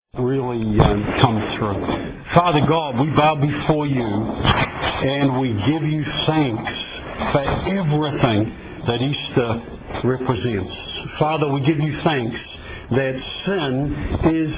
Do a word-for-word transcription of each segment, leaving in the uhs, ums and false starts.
really um, come through. Father God, we bow before you and we give you thanks for everything that Easter represents. Father, we give you thanks that sin is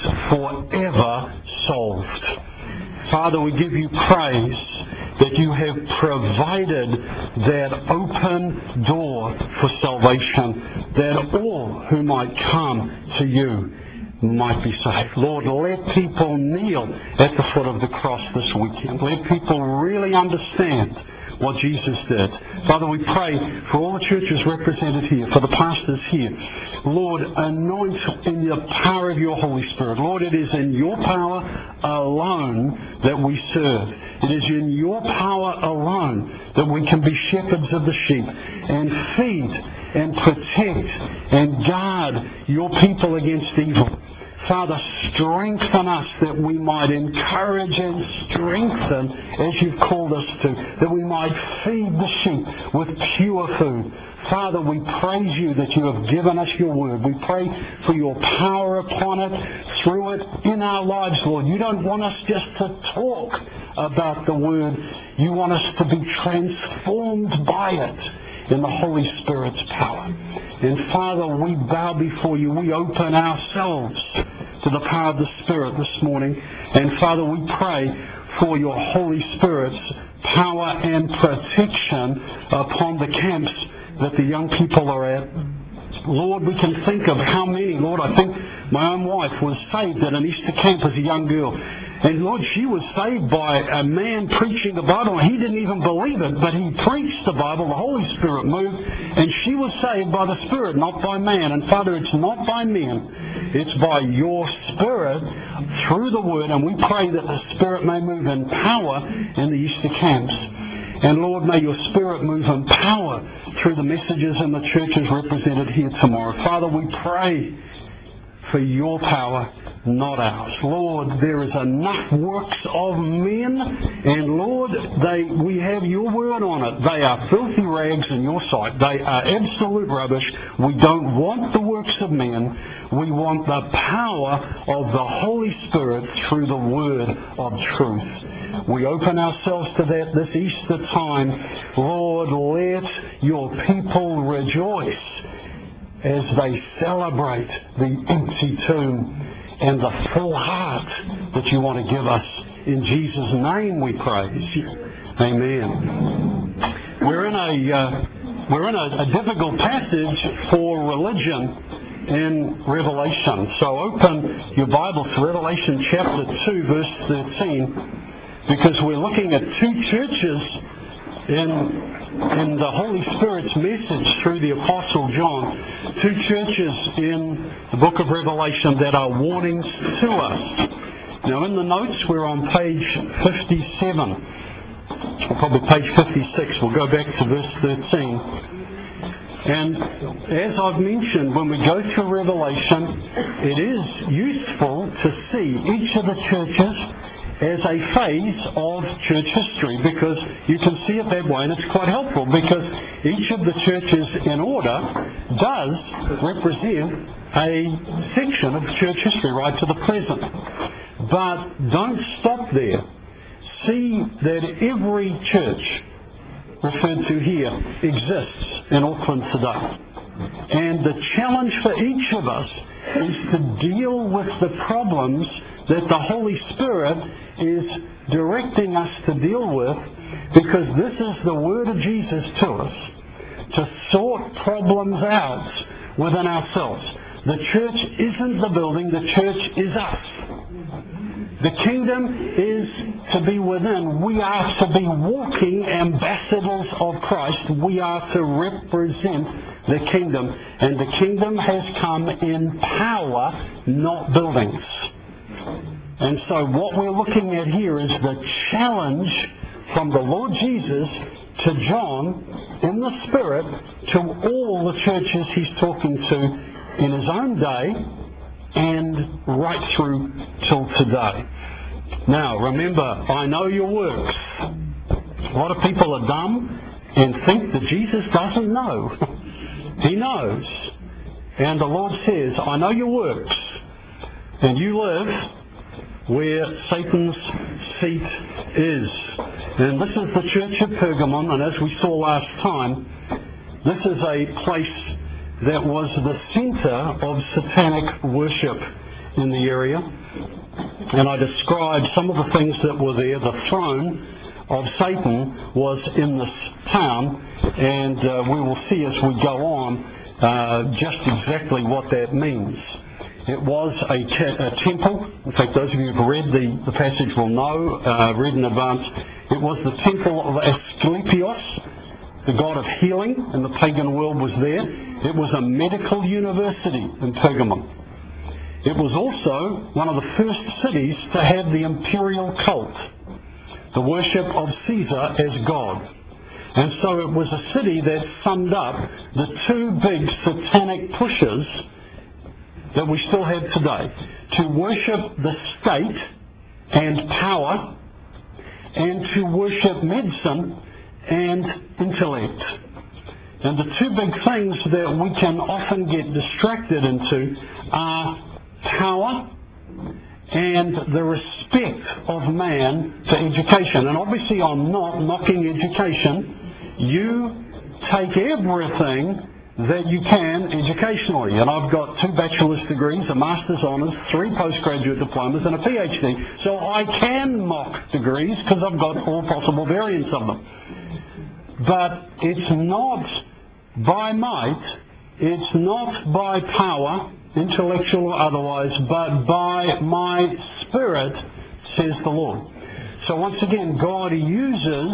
forever solved. Father, we give you praise that you have provided that open door for salvation, that all who might come to you might be saved. Lord, let people kneel at the foot of the cross this weekend. Let people really understand what Jesus did. Father, we pray for all the churches represented here, for the pastors here. Lord, anoint in the power of your Holy Spirit. Lord, it is in your power alone that we serve. It is in your power alone that we can be shepherds of the sheep and feed and protect and guard your people against evil. Father, strengthen us that we might encourage and strengthen as you've called us to, that we might feed the sheep with pure food. Father, we praise you that you have given us your word. We pray for your power upon it, through it, in our lives, Lord. You don't want us just to talk about the word. You want us to be transformed by it in the Holy Spirit's power. And Father, we bow before you. We open ourselves to the power of the Spirit this morning. And Father, we pray for your Holy Spirit's power and protection upon the camps that the young people are at. Lord, we can think of how many. Lord, I think my own wife was saved at an Easter camp as a young girl. And Lord, she was saved by a man preaching the Bible. He didn't even believe it, but he preached the Bible. The Holy Spirit moved, and she was saved by the Spirit, not by man. And Father, it's not by men. It's by your Spirit through the Word. And we pray that the Spirit may move in power in the Easter camps. And Lord, may your Spirit move in power through the messages in the churches represented here tomorrow. Father, we pray for your power, not ours. Lord, there is enough works of men, and Lord, they we have your word on it. They are filthy rags in your sight. They are absolute rubbish. We don't want the works of men. We want the power of the Holy Spirit through the word of truth. We open ourselves to that this Easter time. Lord, let your people rejoice as they celebrate the empty tomb and the full heart that you want to give us. In Jesus' name we praise you. Amen. We're in a uh, we're in a, a difficult passage for religion in Revelation. So open your Bible to Revelation chapter two, verse thirteen, because we're looking at two churches in in the Holy Spirit's message through the Apostle John, two churches in the book of Revelation that are warnings to us. Now in the notes we're on page fifty-seven, or probably page fifty-six. We'll go back to verse thirteen. And as I've mentioned, when we go through Revelation, it is useful to see each of the churches as a phase of church history, because you can see it that way, and it's quite helpful because each of the churches in order does represent a section of church history right to the present. But don't stop there. See that every church referred to here exists in Auckland today. And the challenge for each of us is to deal with the problems that the Holy Spirit is directing us to deal with, because this is the word of Jesus to us, to sort problems out within ourselves. The church isn't the building, the church is us. The kingdom is to be within. We are to be walking ambassadors of Christ. We are to represent the kingdom. And the kingdom has come in power, not buildings. And so what we're looking at here is the challenge from the Lord Jesus to John in the Spirit to all the churches he's talking to in his own day and right through till today. Now, remember, I know your works. A lot of people are dumb and think that Jesus doesn't know. He knows. And the Lord says, I know your works. And you live where Satan's seat is. And this is the church of Pergamon, and as we saw last time, this is a place that was the center of satanic worship in the area. And I described some of the things that were there. The throne of Satan was in this town, and uh, we will see as we go on uh, just exactly what that means. It was a, te- a temple. In fact, those of you who've read the, the passage will know, uh, read in advance. It was the temple of Asclepios, the god of healing in the pagan world was there. It was a medical university in Pergamon. It was also one of the first cities to have the imperial cult, the worship of Caesar as God. And so it was a city that summed up the two big satanic pushes that we still have today, to worship the state and power, and to worship medicine and intellect. And the two big things that we can often get distracted into are power and the respect of man for education. And obviously I'm not knocking education. You take everything that you can educationally. And I've got two bachelor's degrees, a master's honours, three postgraduate diplomas and a PhD. So I can mock degrees because I've got all possible variants of them. But it's not by might, it's not by power, intellectual or otherwise, but by my Spirit, says the Lord. So once again, God uses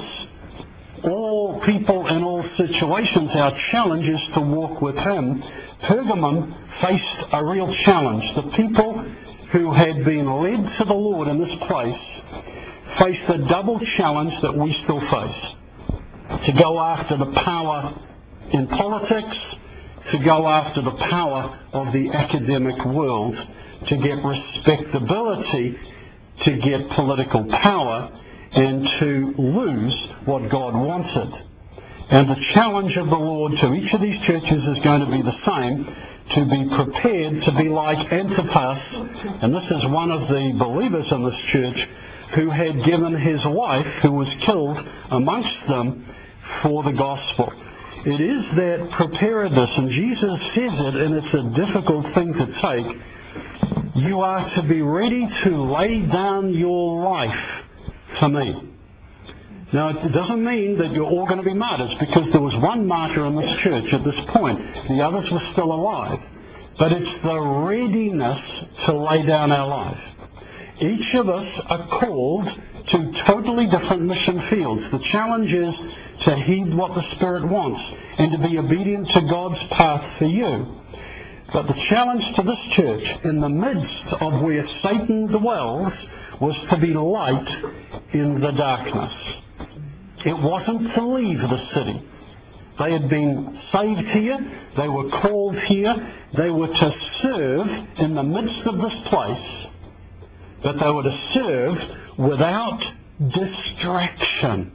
all people in all situations. Our challenge is to walk with Him. Pergamon faced a real challenge. The people who had been led to the Lord in this place faced a double challenge that we still face. To go after the power in politics, to go after the power of the academic world, to get respectability, to get political power, and to lose what God wanted. And the challenge of the Lord to each of these churches is going to be the same, to be prepared to be like Antipas, and this is one of the believers in this church who had given his life, who was killed amongst them, for the gospel. It is that preparedness, and Jesus says it, and it's a difficult thing to take. You are to be ready to lay down your life for me. Now, it doesn't mean that you're all going to be martyrs, because there was one martyr in this church at this point. The others were still alive. But it's the readiness to lay down our life. Each of us are called to totally different mission fields. The challenge is to heed what the Spirit wants and to be obedient to God's path for you. But the challenge to this church, in the midst of where Satan dwells, was to be light in the darkness. It wasn't to leave the city. They had been saved here. They were called here. They were to serve in the midst of this place. But they were to serve without distraction.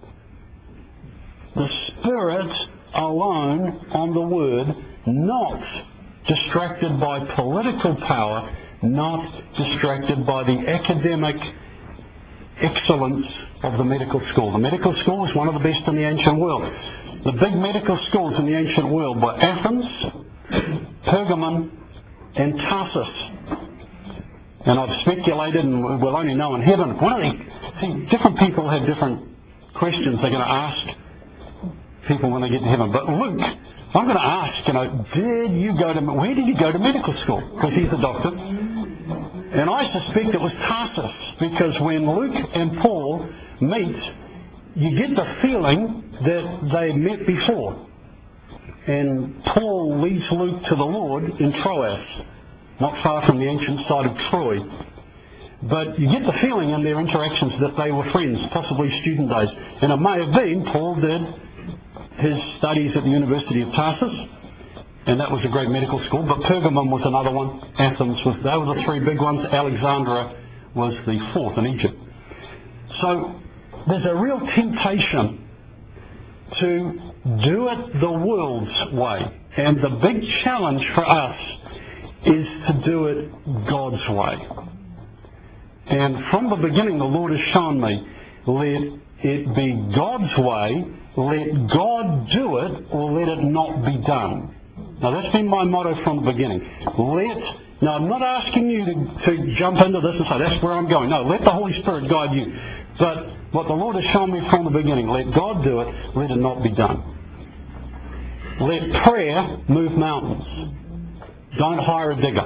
The Spirit alone on the Word, not distracted by political power, not distracted by the academic excellence of the medical school. The medical school was one of the best in the ancient world. The big medical schools in the ancient world were Athens, Pergamon, and Tarsus. And I've speculated, and we'll only know in heaven. One of the, see, different people have different questions they're going to ask people when they get to heaven. But Luke, I'm going to ask, you know, did you go to, where did you go to medical school? Because he's a doctor. And I suspect it was Tarsus, because when Luke and Paul meet, you get the feeling that they met before. And Paul leads Luke to the Lord in Troas, not far from the ancient site of Troy. But you get the feeling in their interactions that they were friends, possibly student days. And it may have been Paul did his studies at the University of Tarsus, and that was a great medical school, but Pergamon was another one. Athens was, they were the three big ones. Alexandria was the fourth in Egypt. So there's a real temptation to do it the world's way. And the big challenge for us is to do it God's way. And from the beginning, the Lord has shown me, let it be God's way, let God do it, or let it not be done. Now, that's been my motto from the beginning. Let, now, I'm not asking you to, to jump into this and say, that's where I'm going. No, let the Holy Spirit guide you. But what the Lord has shown me from the beginning, let God do it, let it not be done. Let prayer move mountains. Don't hire a digger.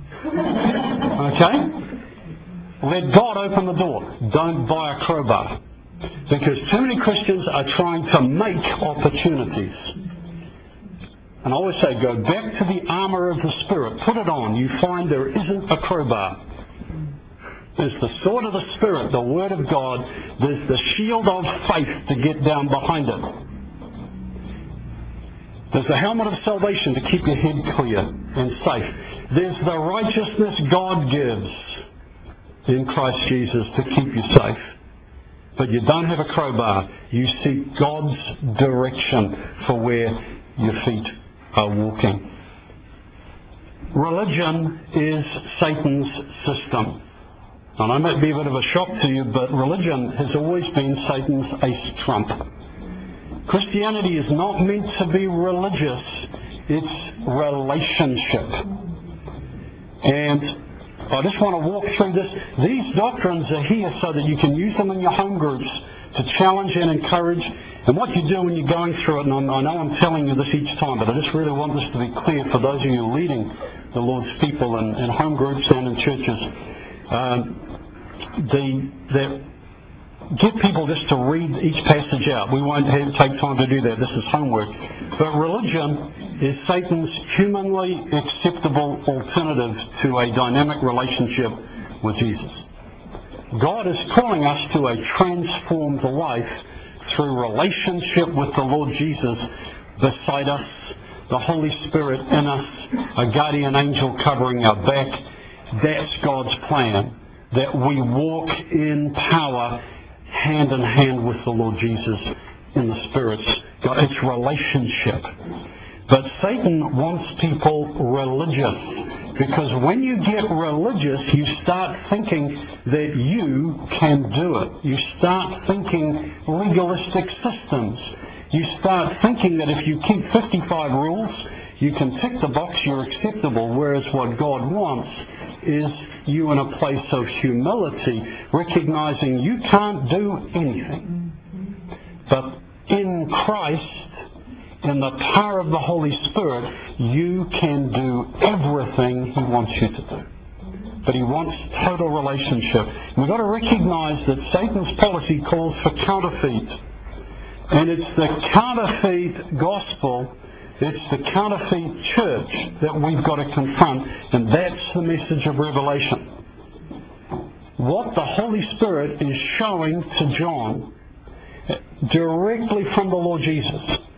Okay? Let God open the door. Don't buy a crowbar. Because too many Christians are trying to make opportunities. And I always say, go back to the armour of the Spirit. Put it on. You find there isn't a crowbar. There's the sword of the Spirit, the Word of God. There's the shield of faith to get down behind it. There's the helmet of salvation to keep your head clear and safe. There's the righteousness God gives in Christ Jesus to keep you safe. But you don't have a crowbar. You seek God's direction for where your feet are walking. Religion is Satan's system. And I might be a bit of a shock to you, but religion has always been Satan's ace trump. Christianity is not meant to be religious. It's relationship. And I just want to walk through this. These doctrines are here so that you can use them in your home groups to challenge and encourage. And what you do when you're going through it, and I know I'm telling you this each time, but I just really want this to be clear for those of you leading the Lord's people in, in home groups and in churches. Um, the, the, get people just to read each passage out. We won't have, take time to do that. This is homework. But religion is Satan's humanly acceptable alternative to a dynamic relationship with Jesus. God is calling us to a transformed life through relationship with the Lord Jesus beside us, the Holy Spirit in us, a guardian angel covering our back. That's God's plan, that we walk in power hand in hand with the Lord Jesus in the Spirit's God. It's relationship. But Satan wants people religious, because when you get religious, you start thinking that you can do it. You start thinking legalistic systems. You start thinking that if you keep fifty-five rules, you can tick the box, you're acceptable, whereas what God wants is you in a place of humility, recognizing you can't do anything. But in Christ, in the power of the Holy Spirit, you can do everything He wants you to do. But He wants total relationship. We've got to recognize that Satan's policy calls for counterfeit. And it's the counterfeit gospel, it's the counterfeit church that we've got to confront. And that's the message of Revelation. What the Holy Spirit is showing to John directly from the Lord Jesus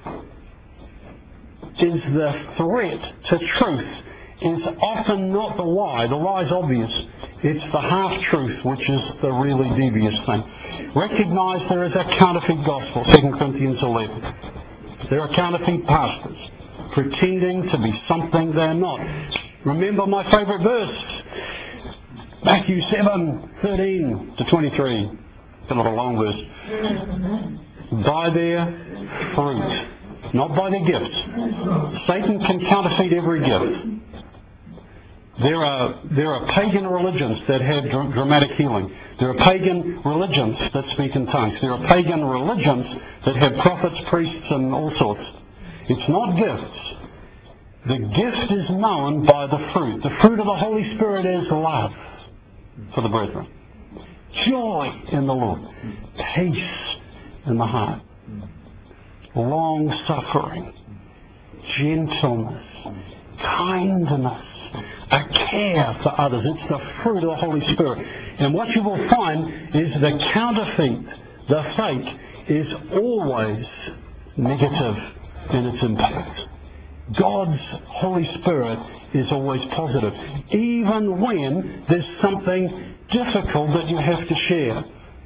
is the threat to truth is often not the lie. The lie is obvious. It's the half-truth, which is the really devious thing. Recognize there is a counterfeit gospel, Second Corinthians eleven. There are counterfeit pastors pretending to be something they're not. Remember my favorite verse, Matthew seven, thirteen to twenty-three. It's a little long verse. By their fruit, not by their gifts. Satan can counterfeit every gift. There are, there are pagan religions that have dr- dramatic healing. There are pagan religions that speak in tongues. There are pagan religions that have prophets, priests, and all sorts. It's not gifts. The gift is known by the fruit. The fruit of the Holy Spirit is love for the brethren, joy in the Lord, peace in the heart, long-suffering, gentleness, kindness, a care for others. It's the fruit of the Holy Spirit. And what you will find is the counterfeit, the fake, is always negative in its impact. God's Holy Spirit is always positive, even when there's something difficult that you have to share.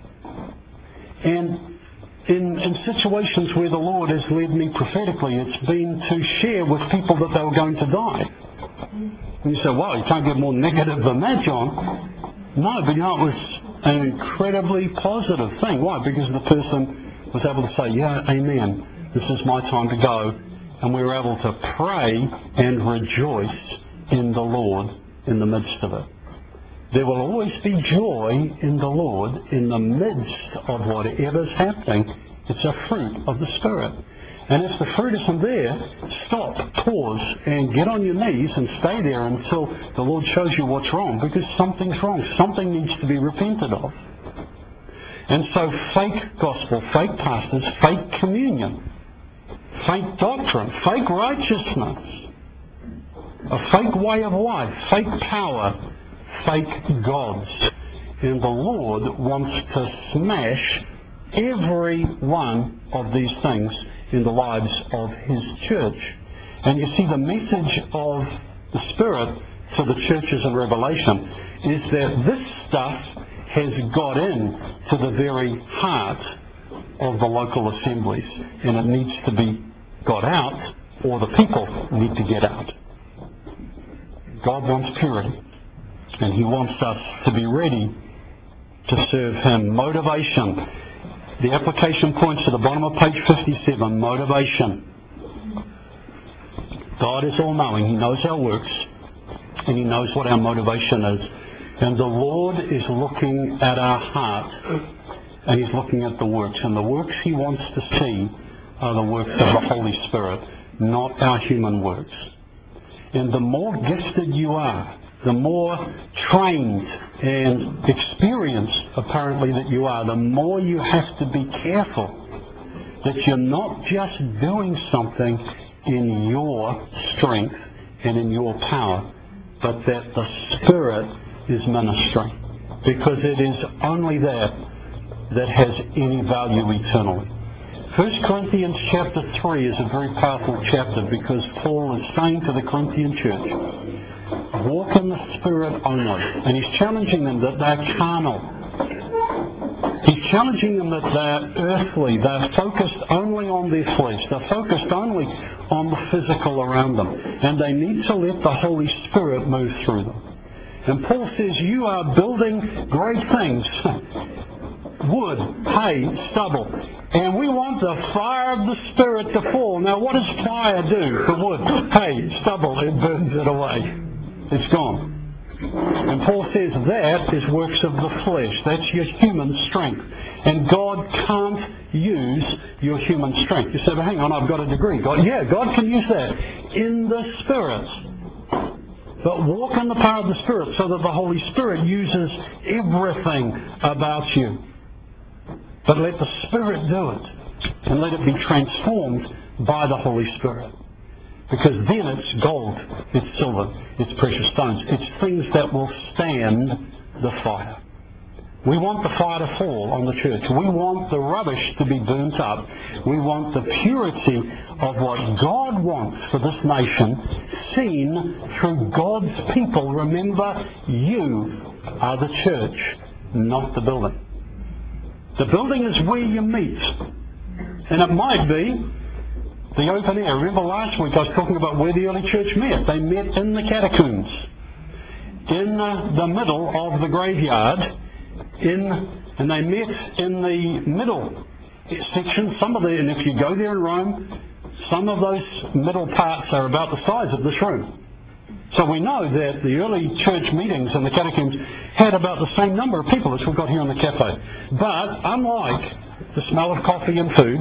And in, in situations where the Lord has led me prophetically, it's been to share with people that they were going to die. And you say, wow, you can't get more negative than that, John. No, but you know, it was an incredibly positive thing. Why? Because the person was able to say, yeah, amen, this is my time to go. And we were able to pray and rejoice in the Lord in the midst of it. There will always be joy in the Lord in the midst of whatever's happening. It's a fruit of the Spirit. And if the fruit isn't there, stop, pause, and get on your knees and stay there until the Lord shows you what's wrong, because something's wrong. Something needs to be repented of. And so fake gospel, fake pastors, fake communion, fake doctrine, fake righteousness, a fake way of life, fake power, fake gods. And the Lord wants to smash every one of these things in the lives of His church. And you see, the message of the Spirit to the churches in Revelation is that this stuff has got in to the very heart of the local assemblies, and it needs to be got out, or the people need to get out. God wants purity, and He wants us to be ready to serve Him. Motivation. The application points to the bottom of page fifty-seven, motivation. God is all-knowing. He knows our works, and He knows what our motivation is. And the Lord is looking at our heart, and He's looking at the works. And the works He wants to see are the works of the Holy Spirit, not our human works. And the more gifted you are, the more trained and experienced, apparently, that you are, the more you have to be careful that you're not just doing something in your strength and in your power, but that the Spirit is ministering. Because it is only that that has any value eternally. First Corinthians chapter three is a very powerful chapter, because Paul is saying to the Corinthian church, walk in the Spirit only. And he's challenging them that they're carnal. He's challenging them that they're earthly. They're focused only on their flesh. They're focused only on the physical around them. And they need to let the Holy Spirit move through them. And Paul says, you are building great things. Wood, hay, stubble. And we want the fire of the Spirit to fall. Now what does fire do to wood, hay, stubble? It burns it away. It's gone. And Paul says that is works of the flesh. That's your human strength. And God can't use your human strength. You say, well, hang on, I've got a degree. God, yeah, God can use that in the Spirit. But walk in the power of the Spirit so that the Holy Spirit uses everything about you. But let the Spirit do it. And let it be transformed by the Holy Spirit. Because then it's gold, it's silver, it's precious stones. It's things that will stand the fire. We want the fire to fall on the church. We want the rubbish to be burnt up. We want the purity of what God wants for this nation seen through God's people. Remember, you are the church, not the building. The building is where you meet. And it might be the open air. Remember last week I was talking about where the early church met. They met in the catacombs, in uh, the middle of the graveyard, in, and they met in the middle section. Some of the, and if you go there in Rome, some of those middle parts are about the size of this room. So we know that the early church meetings in the catacombs had about the same number of people as we've got here in the cafe. But unlike the smell of coffee and food,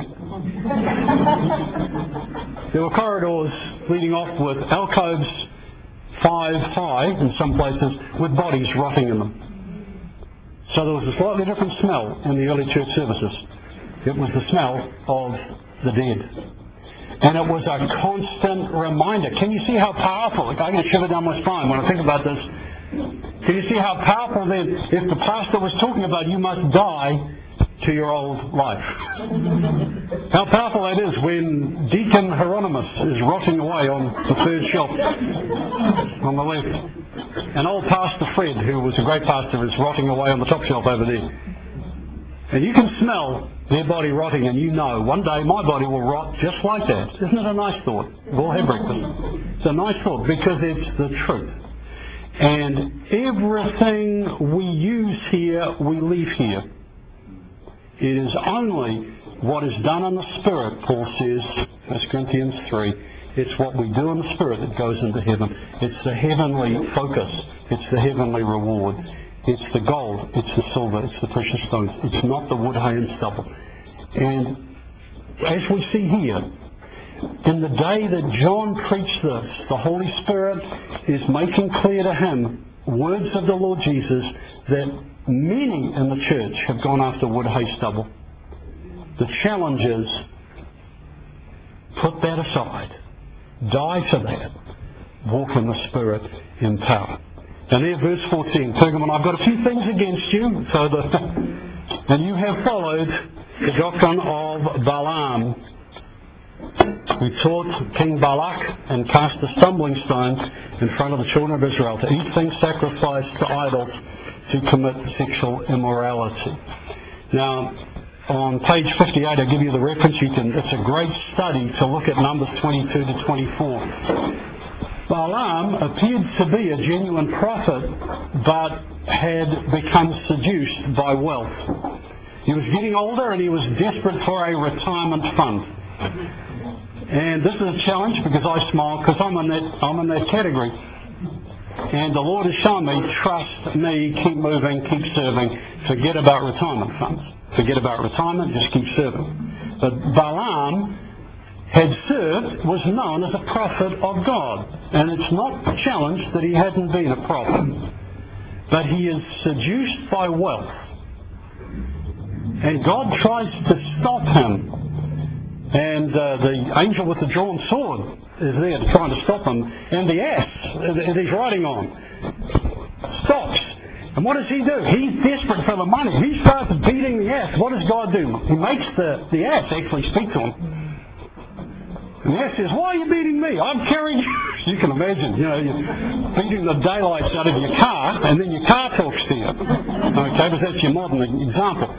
there were corridors leading off with alcoves five high in some places with bodies rotting in them. So there was a slightly different smell in the early church services. It was the smell of the dead. And it was a constant reminder. Can you see how powerful? I get a shiver down my spine when I think about this. Can you see how powerful then, if the pastor was talking about you must die to your old life? How powerful that is when Deacon Hieronymus is rotting away on the third shelf on the left. And old Pastor Fred, who was a great pastor, is rotting away on the top shelf over there. And you can smell their body rotting, and you know one day my body will rot just like that. Isn't it a nice thought? We'll have breakfast. It's a nice thought because it's the truth. And everything we use here, we leave here. It is only what is done in the Spirit, Paul says, First Corinthians three. It's what we do in the Spirit that goes into heaven. It's the heavenly focus. It's the heavenly reward. It's the gold. It's the silver. It's the precious stones. It's not the wood, hay, and stubble. And as we see here, in the day that John preached this, the Holy Spirit is making clear to him words of the Lord Jesus that many in the church have gone after wood, hay, stubble. The challenge is, put that aside. Die to that. Walk in the Spirit in power. And there, verse fourteen, Pergamon, I've got a few things against you, so the, and you have followed the doctrine of Balaam, who taught King Balak and cast a stumbling stone in front of the children of Israel to eat things sacrificed to idols, to commit sexual immorality. Now, on page fifty-eight, I give you the reference. You can, it's a great study to look at Numbers twenty-two to twenty-four. Balaam appeared to be a genuine prophet, but had become seduced by wealth. He was getting older and he was desperate for a retirement fund. And this is a challenge because I smile because I'm in that, I'm in that category. And the Lord has shown me, trust me, keep moving, keep serving, forget about retirement funds. Forget about retirement, just keep serving. But Balaam had served, was known as a prophet of God. And it's not a challenge that he hadn't been a prophet. But he is seduced by wealth. And God tries to stop him. And uh, the angel with the drawn sword is there trying to stop him. And the ass that he's riding on stops. And what does he do? He's desperate for the money. He starts beating the ass. What does God do? He makes the, the ass actually speak to him. And the ass says, why are you beating me? I'm carrying you. You can imagine, you know, you're beating the daylights out of your car, and then your car talks to you. Okay, but that's your modern example.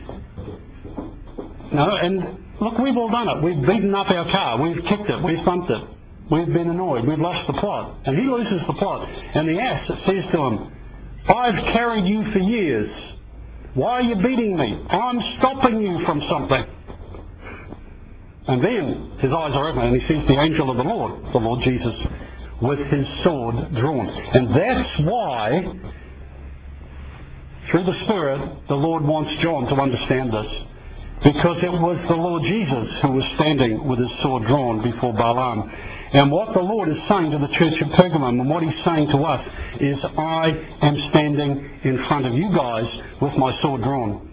No, and look, we've all done it. We've beaten up our car. We've kicked it. We've thumped it. We've been annoyed. We've lost the plot. And he loses the plot. And the ass says to him, I've carried you for years. Why are you beating me? I'm stopping you from something. And then his eyes are open and he sees the angel of the Lord, the Lord Jesus, with his sword drawn. And that's why, through the Spirit, the Lord wants John to understand this. Because it was the Lord Jesus who was standing with his sword drawn before Balaam. And what the Lord is saying to the church of Pergamum, and what he's saying to us, is I am standing in front of you guys with my sword drawn.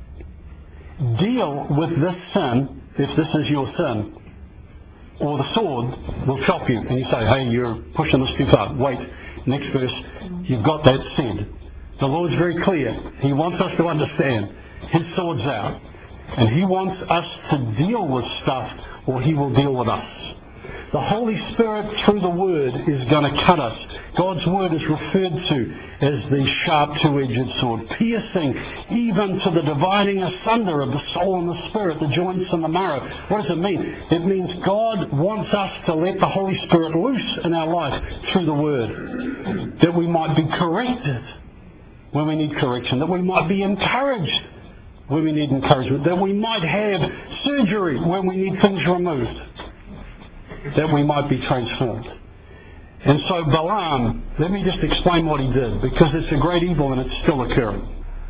Deal with this sin, if this is your sin, or the sword will chop you. And you say, hey, you're pushing this too far. Wait, next verse, you've got that said. The Lord's very clear. He wants us to understand. His sword's out. And he wants us to deal with stuff, or he will deal with us. The Holy Spirit, through the Word, is going to cut us. God's Word is referred to as the sharp two-edged sword, piercing even to the dividing asunder of the soul and the spirit, the joints and the marrow. What does it mean? It means God wants us to let the Holy Spirit loose in our life through the Word, that we might be corrected when we need correction, that we might be encouraged when we need encouragement, that we might have surgery when we need things removed, that we might be transformed. And so Balaam, let me just explain what he did, because it's a great evil and it's still occurring.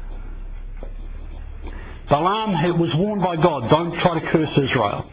Balaam was warned by God, don't try to curse Israel.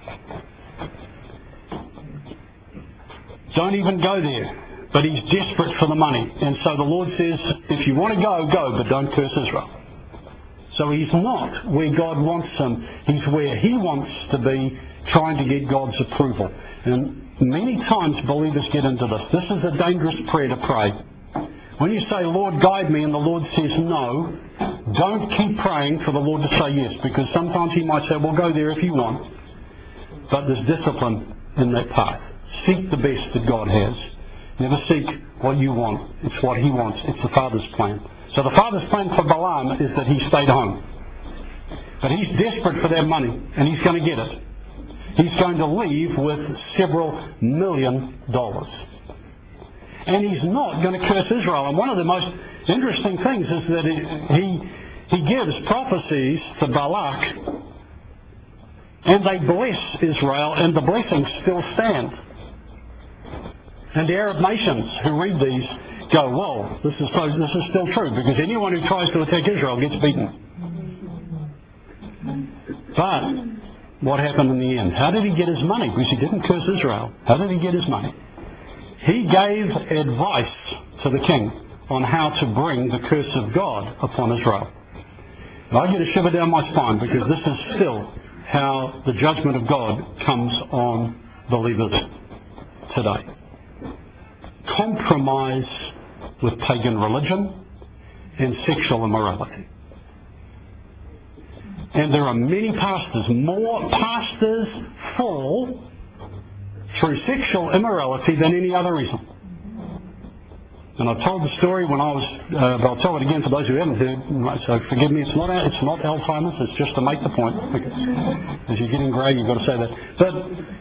Don't even go there. But he's desperate for the money. And so the Lord says, if you want to go, go, but don't curse Israel. So he's not where God wants him. He's where he wants to be, trying to get God's approval. And many times believers get into this. This is a dangerous prayer to pray. When you say, Lord, guide me, and the Lord says no, don't keep praying for the Lord to say yes, because sometimes he might say, well, go there if you want. But there's discipline in that path. Seek the best that God has. Never seek what you want. It's what he wants. It's the Father's plan. So the Father's plan for Balaam is that he stayed home. But he's desperate for that money, and he's going to get it. He's going to leave with several million dollars. and he's not going to curse Israel. And one of the most interesting things is that he, he gives prophecies to Balak, and they bless Israel, and the blessings still stand. And the Arab nations who read these go, well, this is, so, this is still true, because anyone who tries to attack Israel gets beaten. But what happened in the end? How did he get his money? Because he didn't curse Israel. How did he get his money? He gave advice to the king on how to bring the curse of God upon Israel. And I get a shiver down my spine, because this is still how the judgment of God comes on believers today. Compromise with pagan religion and sexual immorality. And there are many pastors, more pastors fall through sexual immorality than any other reason. And I've told the story when I was, uh, but I'll tell it again for those who haven't heard, so forgive me, it's not it's not Alzheimer's, it's just to make the point. Okay. As you're getting grey, you've got to say that. But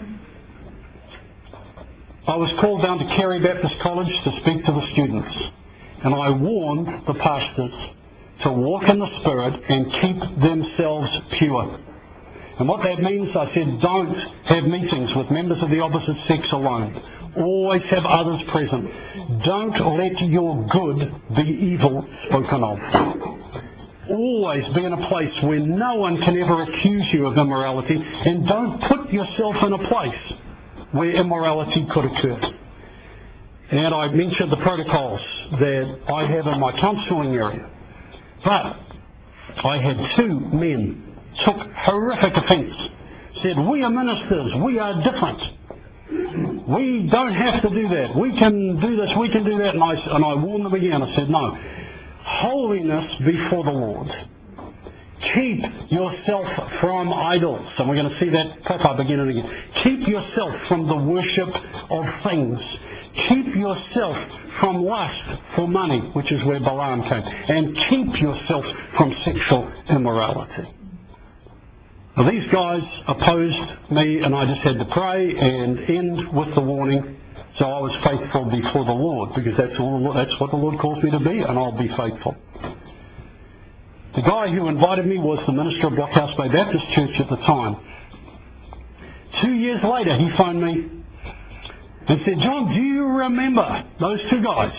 I was called down to Carey Baptist College to speak to the students, and I warned the pastors to walk in the Spirit and keep themselves pure. And what that means, I said, don't have meetings with members of the opposite sex alone. Always have others present. Don't let your good be evil spoken of. Always be in a place where no one can ever accuse you of immorality, and don't put yourself in a place where immorality could occur. And I mentioned the protocols that I have in my counselling area. But I had two men took horrific offence, said, we are ministers, we are different. We don't have to do that. We can do this, we can do that. And I, and I warned them again. I said, no. Holiness before the Lord. Keep yourself from idols. And we're going to see that pop up again and again. Keep yourself from the worship of things. Keep yourself from lust for money, which is where Balaam came. And keep yourself from sexual immorality. Now, these guys opposed me, and I just had to pray and end with the warning. So I was faithful before the Lord, because that's all, that's what the Lord calls me to be, and I'll be faithful. The guy who invited me was the minister of Blockhouse Bay Baptist Church at the time. Two years later, he phoned me and said, John, do you remember those two guys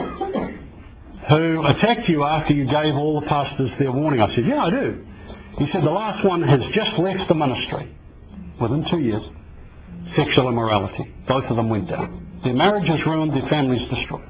who attacked you after you gave all the pastors their warning? I said, yeah, I do. He said, the last one has just left the ministry within two years. Sexual immorality. Both of them went down. Their marriage is ruined, their family is destroyed.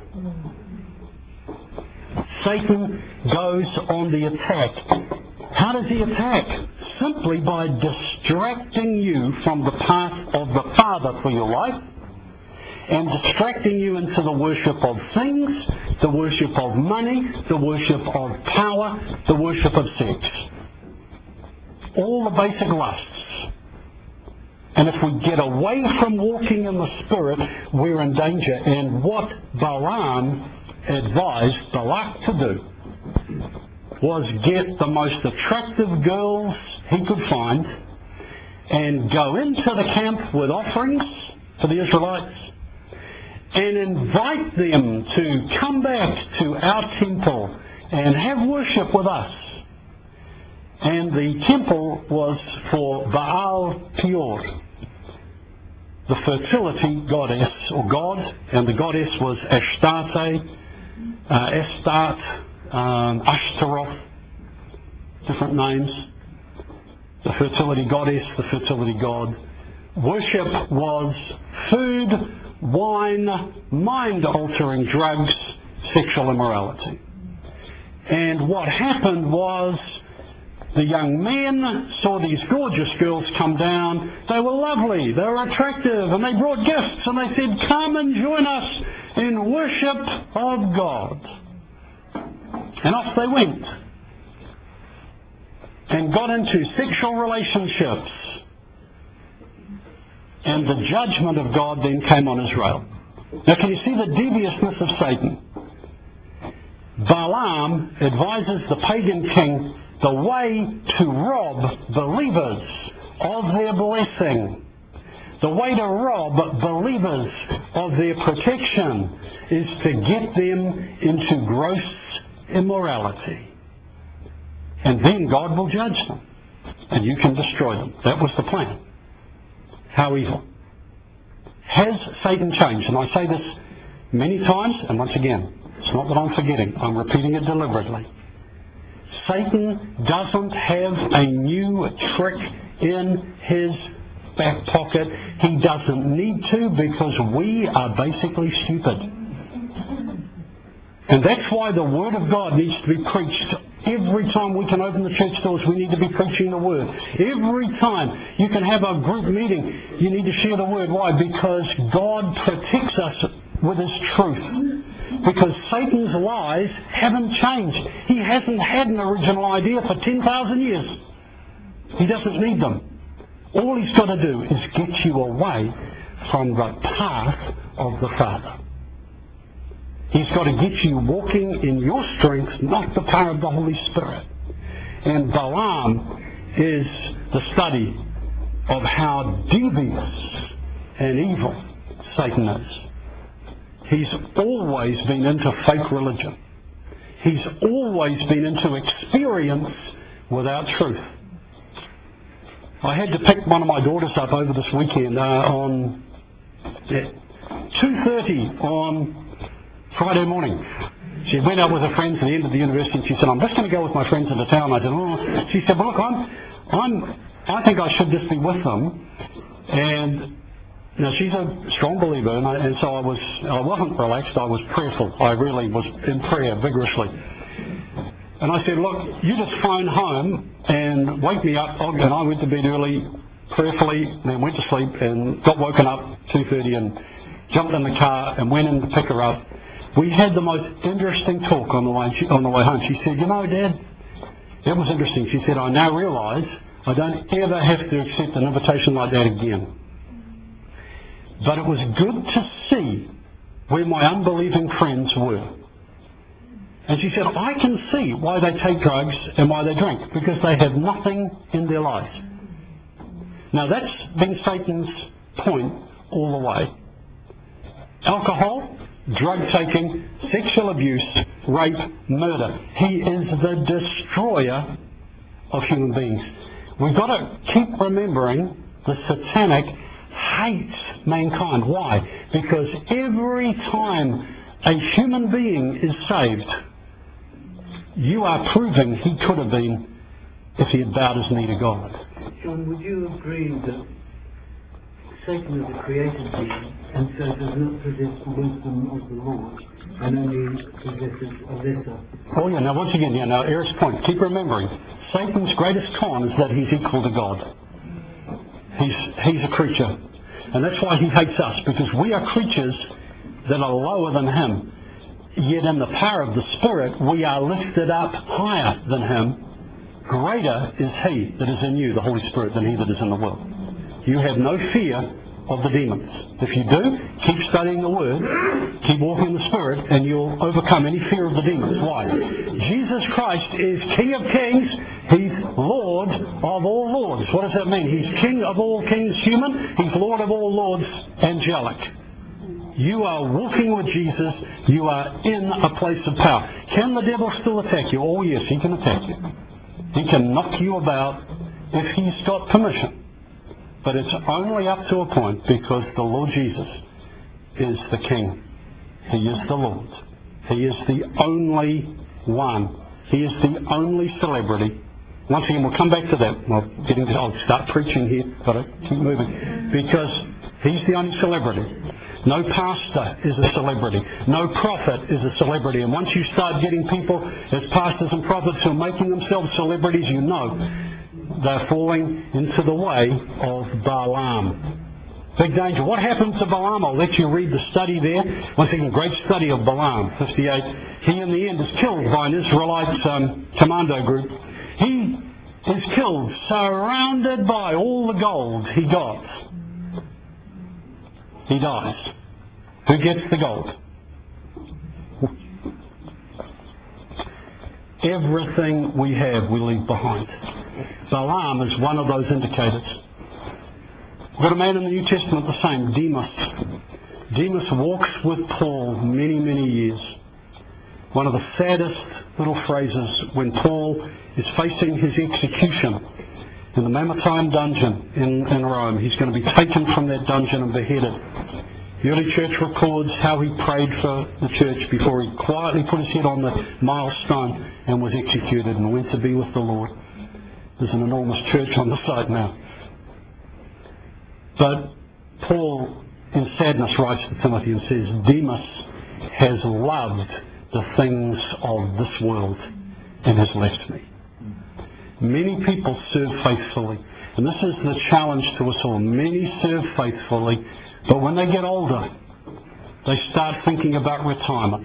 Satan goes on the attack. How does he attack? Simply by distracting you from the path of the Father for your life, and distracting you into the worship of things, the worship of money, the worship of power, the worship of sex. All the basic lusts. And if we get away from walking in the Spirit, we're in danger. And what Balaam advised Balak to do was get the most attractive girls he could find and go into the camp with offerings for the Israelites and invite them to come back to our temple and have worship with us. And the temple was for Baal Peor, the fertility goddess or god, and the goddess was Astarte, uh, Astarte, um, Ashtaroth, different names. The fertility goddess, the fertility god. Worship was food, wine, mind-altering drugs, sexual immorality. And what happened was the young men saw these gorgeous girls come down. They were lovely, they were attractive, and they brought gifts, and they said, come and join us in worship of God. And off they went and got into sexual relationships. And the judgment of God then came on Israel. Now, can you see the deviousness of Satan? Balaam advises the pagan king the way to rob believers of their blessing. The way to rob believers of their protection is to get them into gross immorality. And then God will judge them. And you can destroy them. That was the plan. How evil. Has Satan changed? And I say this many times, and once again, it's not that I'm forgetting. I'm repeating it deliberately. Satan doesn't have a new trick in his back pocket. He doesn't need to, because we are basically stupid. And that's why the Word of God needs to be preached. Every time we can open the church doors, we need to be preaching the Word. Every time you can have a group meeting, you need to share the Word. Why? Because God protects us with His truth. Because Satan's lies haven't changed. He hasn't had an original idea for ten thousand years. He doesn't need them. All he's got to do is get you away from the path of the Father. He's got to get you walking in your strength, not the power of the Holy Spirit. And Balaam is the study of how devious and evil Satan is. He's always been into fake religion. He's always been into experience without truth. I had to pick one of my daughters up over this weekend uh, on yeah, two thirty on Friday morning. She went out with her friends at the end of the university, and she said, I'm just going to go with my friends into town. I said, oh. She said, well, look, I'm, I'm, I think I should just be with them. And now she's a strong believer, and, I, and so I was, I wasn't relaxed, I was prayerful. I really was in prayer vigorously. And I said, look, you just phone home and wake me up. And I went to bed early, prayerfully, then went to sleep and got woken up two thirty and jumped in the car and went in to pick her up. We had the most interesting talk on the way, on the way home. She said, you know, Dad, it was interesting. She said, I now realise I don't ever have to accept an invitation like that again. But it was good to see where my unbelieving friends were. And she said, I can see why they take drugs and why they drink, because they have nothing in their lives. Now that's been Satan's point all the way. Alcohol, drug taking, sexual abuse, rape, murder. He is the destroyer of human beings. We've got to keep remembering the satanic hates mankind. Why? Because every time a human being is saved, you are proving he could have been if he had bowed his knee to God. John, would you agree that Satan is a created being and so does not possess the wisdom of the Lord and only possesses a lesser? Oh yeah, now once again, yeah, now Eric's point, keep remembering, Satan's greatest con is that he's equal to God. He's, he's a creature. And that's why he hates us, because we are creatures that are lower than him. Yet in the power of the Spirit, we are lifted up higher than him. Greater is he that is in you, the Holy Spirit, than he that is in the world. You have no fear of the demons. If you do, keep studying the Word, keep walking in the Spirit, and you'll overcome any fear of the demons. Why? Jesus Christ is King of kings. He's Lord of all lords. What does that mean? He's King of all kings human. He's Lord of all lords angelic. You are walking with Jesus. You are in a place of power. Can the devil still attack you? Oh yes, he can attack you. He can knock you about if he's got permission. But it's only up to a point, because the Lord Jesus is the King. He is the Lord. He is the only one. He is the only celebrity. Once again, we'll come back to that. I'm getting to, I'll start preaching here, but I keep moving. Because he's the only celebrity. No pastor is a celebrity. No prophet is a celebrity. And once you start getting people as pastors and prophets who are making themselves celebrities, you know they're falling into the way of Balaam. Big danger. What happened to Balaam? I'll let you read the study there. Once again, great study of Balaam, fifty-eight. He in the end is killed by an Israelite um, commando group. He is killed, surrounded by all the gold he got. He dies. Who gets the gold? Everything we have we leave behind. Balaam is one of those indicators. We've got a man in the New Testament the same, Demas. Demas walks with Paul many, many years. One of the saddest little phrases when Paul is facing his execution in the Mamertine dungeon in, in Rome. He's going to be taken from that dungeon and beheaded. The early church records how he prayed for the church before he quietly put his head on the milestone and was executed and went to be with the Lord. There's an enormous church on the site now. But Paul, in sadness, writes to Timothy and says, Demas has loved the things of this world and has left me. Many people serve faithfully. And this is the challenge to us all. Many serve faithfully, but when they get older, they start thinking about retirement.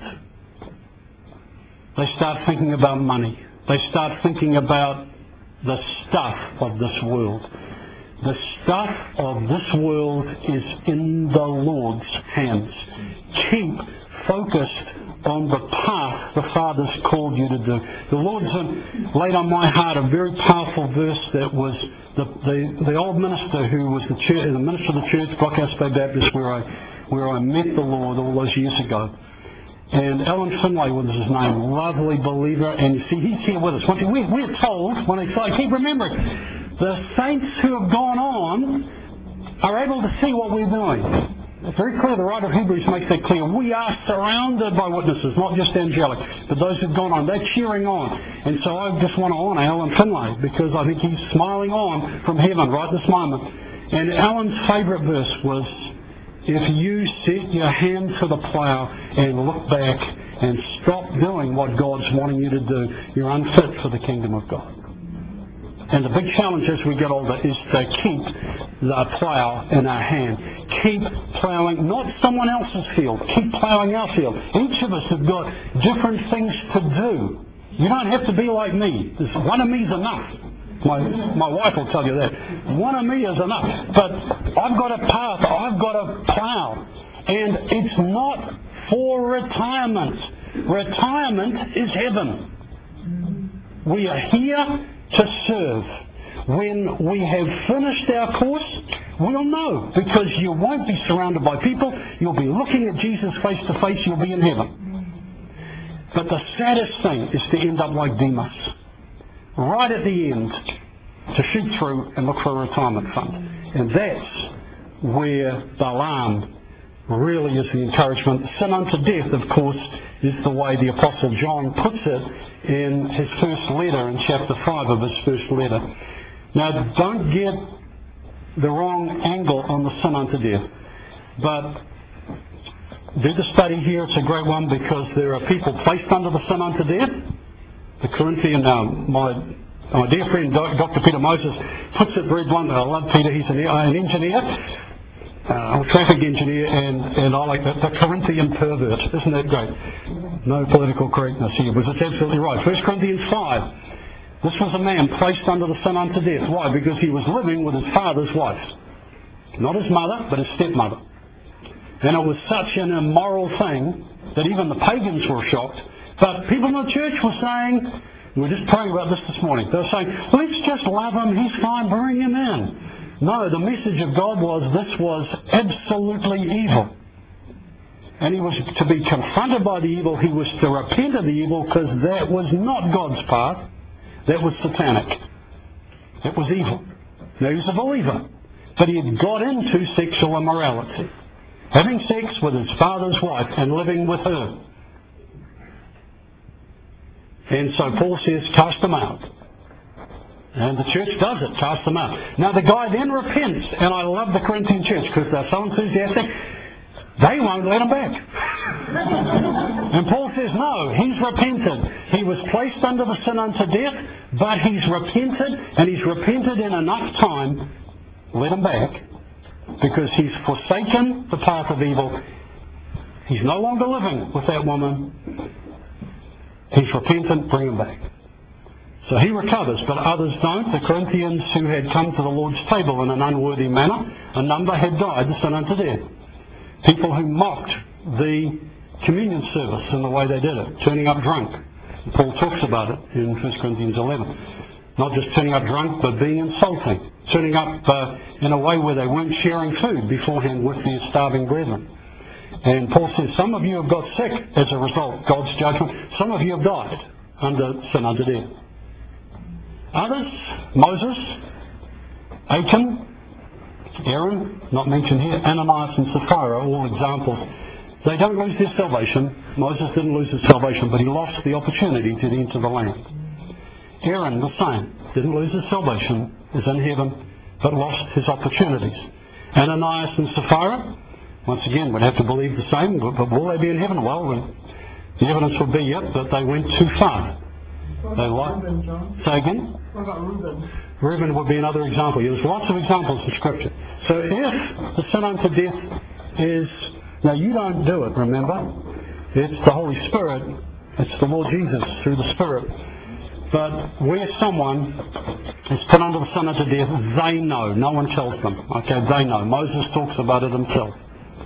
They start thinking about money. They start thinking about the stuff of this world. The stuff of this world is in the Lord's hands. Keep focused on the path the Father's called you to do. The Lord's laid on my heart a very powerful verse that was the, the, the old minister who was the, church, the minister of the church, Blockhouse Bay Baptist, where I, where I met the Lord all those years ago. And Alan Finlay was his name, lovely believer, and you see, he's here with us. We, we're told, when I, I keep remembering, the saints who have gone on are able to see what we're doing. It's very clear, the writer of Hebrews makes that clear. We are surrounded by witnesses, not just angelic, but those who've gone on. They're cheering on. And so I just want to honour Alan Finlay, because I think he's smiling on from heaven right this moment. And Alan's favourite verse was, if you set your hand to the plough and look back and stop doing what God's wanting you to do, you're unfit for the kingdom of God. And the big challenge as we get older is to keep the plough in our hand. Keep ploughing, not someone else's field. Keep ploughing our field. Each of us have got different things to do. You don't have to be like me. One of me is enough. My, my wife will tell you that. One of me is enough. But I've got a path. I've got a plough. And it's not for retirement. Retirement is heaven. We are here to serve. When we have finished our course, we'll know, because you won't be surrounded by people. You'll be looking at Jesus face to face. You'll be in heaven. But the saddest thing is to end up like Demas, right at the end, to shoot through and look for a retirement fund. And that's where Balaam really is the encouragement. Sin unto death, of course, is the way the Apostle John puts it in his first letter, in chapter five of his first letter. Now, don't get the wrong angle on the sin unto death, but do the study here. It's a great one, because there are people placed under the sin unto death. The Corinthian, um, my, my dear friend Doctor Peter Moses puts it very bluntly. I love Peter. He's an, an engineer, uh, a traffic engineer, and, and I like that, the Corinthian pervert. Isn't that great? No political correctness here, but it's absolutely right. First Corinthians five. This was a man placed under the sin unto death. Why? Because he was living with his father's wife. Not his mother, but his stepmother. And it was such an immoral thing that even the pagans were shocked. But people in the church were saying, we were just praying about this this morning, they were saying, let's just love him, he's fine, bring him in. No, the message of God was this was absolutely evil. And he was to be confronted by the evil. He was to repent of the evil, because that was not God's path. That was satanic. That was evil. Now, he was a believer, but he had got into sexual immorality, having sex with his father's wife and living with her. And so Paul says, cast them out. And the church does it, cast them out. Now, the guy then repents, and I love the Corinthian church because they're so enthusiastic. They won't let him back. And Paul says, no, he's repented. He was placed under the sin unto death, but he's repented, and he's repented in enough time. Let him back, because he's forsaken the path of evil. He's no longer living with that woman. He's repentant, bring him back. So he recovers, but others don't. The Corinthians who had come to the Lord's table in an unworthy manner, a number had died the sin unto death. People who mocked the communion service in the way they did it, turning up drunk. Paul talks about it in First Corinthians eleven. Not just turning up drunk, but being insulting. Turning up uh, in a way where they weren't sharing food beforehand with their starving brethren. And Paul says, some of you have got sick as a result, God's judgment. Some of you have died under sin, under death. Others, Moses, Achan, Aaron, not mentioned here, Ananias and Sapphira, all examples. They don't lose their salvation. Moses didn't lose his salvation, but he lost the opportunity to enter the land. Aaron, the same, didn't lose his salvation, is in heaven, but lost his opportunities. Ananias and Sapphira, once again, we'd have to believe the same, but, but will they be in heaven? Well, the evidence would be, yep, that they went too far. What They about li- Reuben, John? Say again? What about Reuben? Reuben would be another example. There's lots of examples in Scripture. So if the sin unto death is, now you don't do it, remember? It's the Holy Spirit. It's the Lord Jesus through the Spirit. But where someone is put under the sin unto death, they know. No one tells them. Okay, they know. Moses talks about it himself.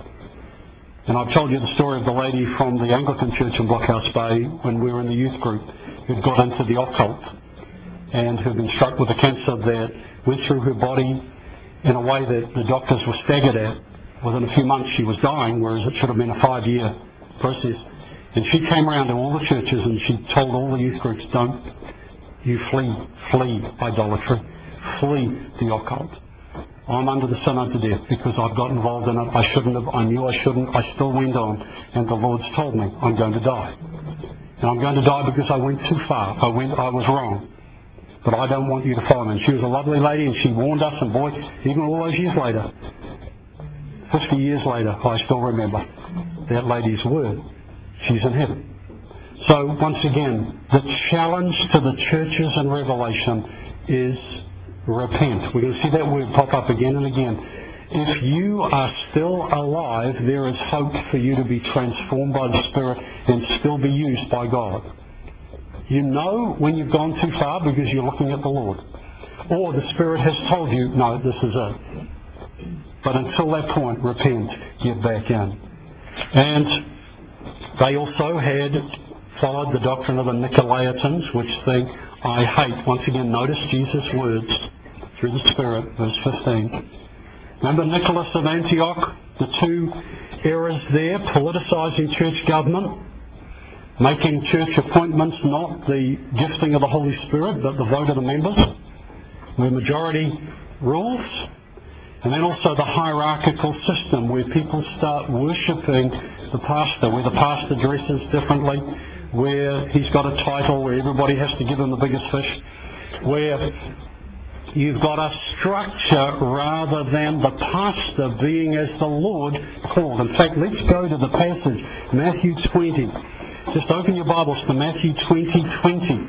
And I've told you the story of the lady from the Anglican Church in Blockhouse Bay when we were in the youth group who'd got into the occult and who'd been struck with a cancer that went through her body in a way that the doctors were staggered at. Within a few months she was dying, whereas it should have been a five-year process. And she came around to all the churches and she told all the youth groups, don't you flee, flee idolatry, flee the occult. I'm under the sin unto death because I've got involved in it. I shouldn't have. I knew I shouldn't. I still went on. And the Lord's told me I'm going to die. And I'm going to die because I went too far. I went. I was wrong. But I don't want you to follow me. And she was a lovely lady and she warned us. And boy, even all those years later, fifty years later, I still remember that lady's word. She's in heaven. So once again, the challenge to the churches in Revelation is repent. We're going to see that word pop up again and again. If you are still alive, there is hope for you to be transformed by the Spirit and still be used by God. You know when you've gone too far because you're looking at the Lord. Or the Spirit has told you, no, this is it. But until that point, repent, get back in. And they also had followed the doctrine of the Nicolaitans, which thing I hate. Once again, notice Jesus' words through the Spirit, verse fifteen. Remember Nicholas of Antioch, the two errors there, politicising church government, making church appointments not the gifting of the Holy Spirit, but the vote of the members, where majority rules. And then also the hierarchical system, where people start worshipping the pastor, where the pastor dresses differently, where he's got a title, where everybody has to give him the biggest fish, where you've got a structure rather than the pastor being as the Lord called. In fact, let's go to the passage, Matthew twenty. Just open your Bibles to Matthew twenty twenty.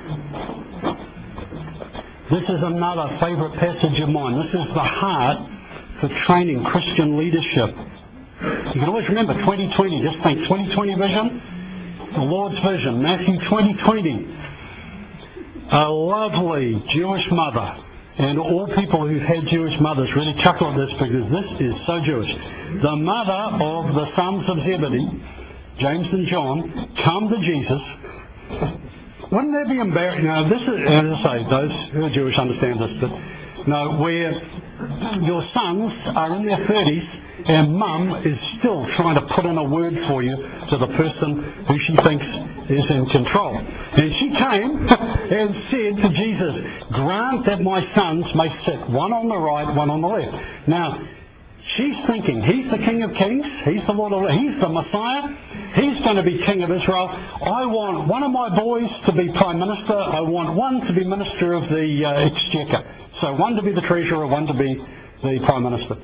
This is another favourite passage of mine. This is the heart for training Christian leadership. You can always remember twenty twenty. Just think twenty twenty vision, the Lord's vision. Matthew twenty twenty. A lovely Jewish mother. And all people who've had Jewish mothers really chuckle at this because this is so Jewish. The mother of the sons of Zebedee, James and John, come to Jesus. Wouldn't that be embarrassing? Now, this is, as I say, those who are Jewish understand this, but no, where your sons are in their thirties and mum is still trying to put in a word for you to the person who she thinks is in control. And she came and said to Jesus, grant that my sons may sit one on the right, one on the left. Now, she's thinking, he's the King of Kings, he's the Lord of Lords, he's the Messiah, he's going to be King of Israel. I want one of my boys to be Prime Minister, I want one to be Minister of the uh, Exchequer. So one to be the Treasurer, one to be the Prime Minister.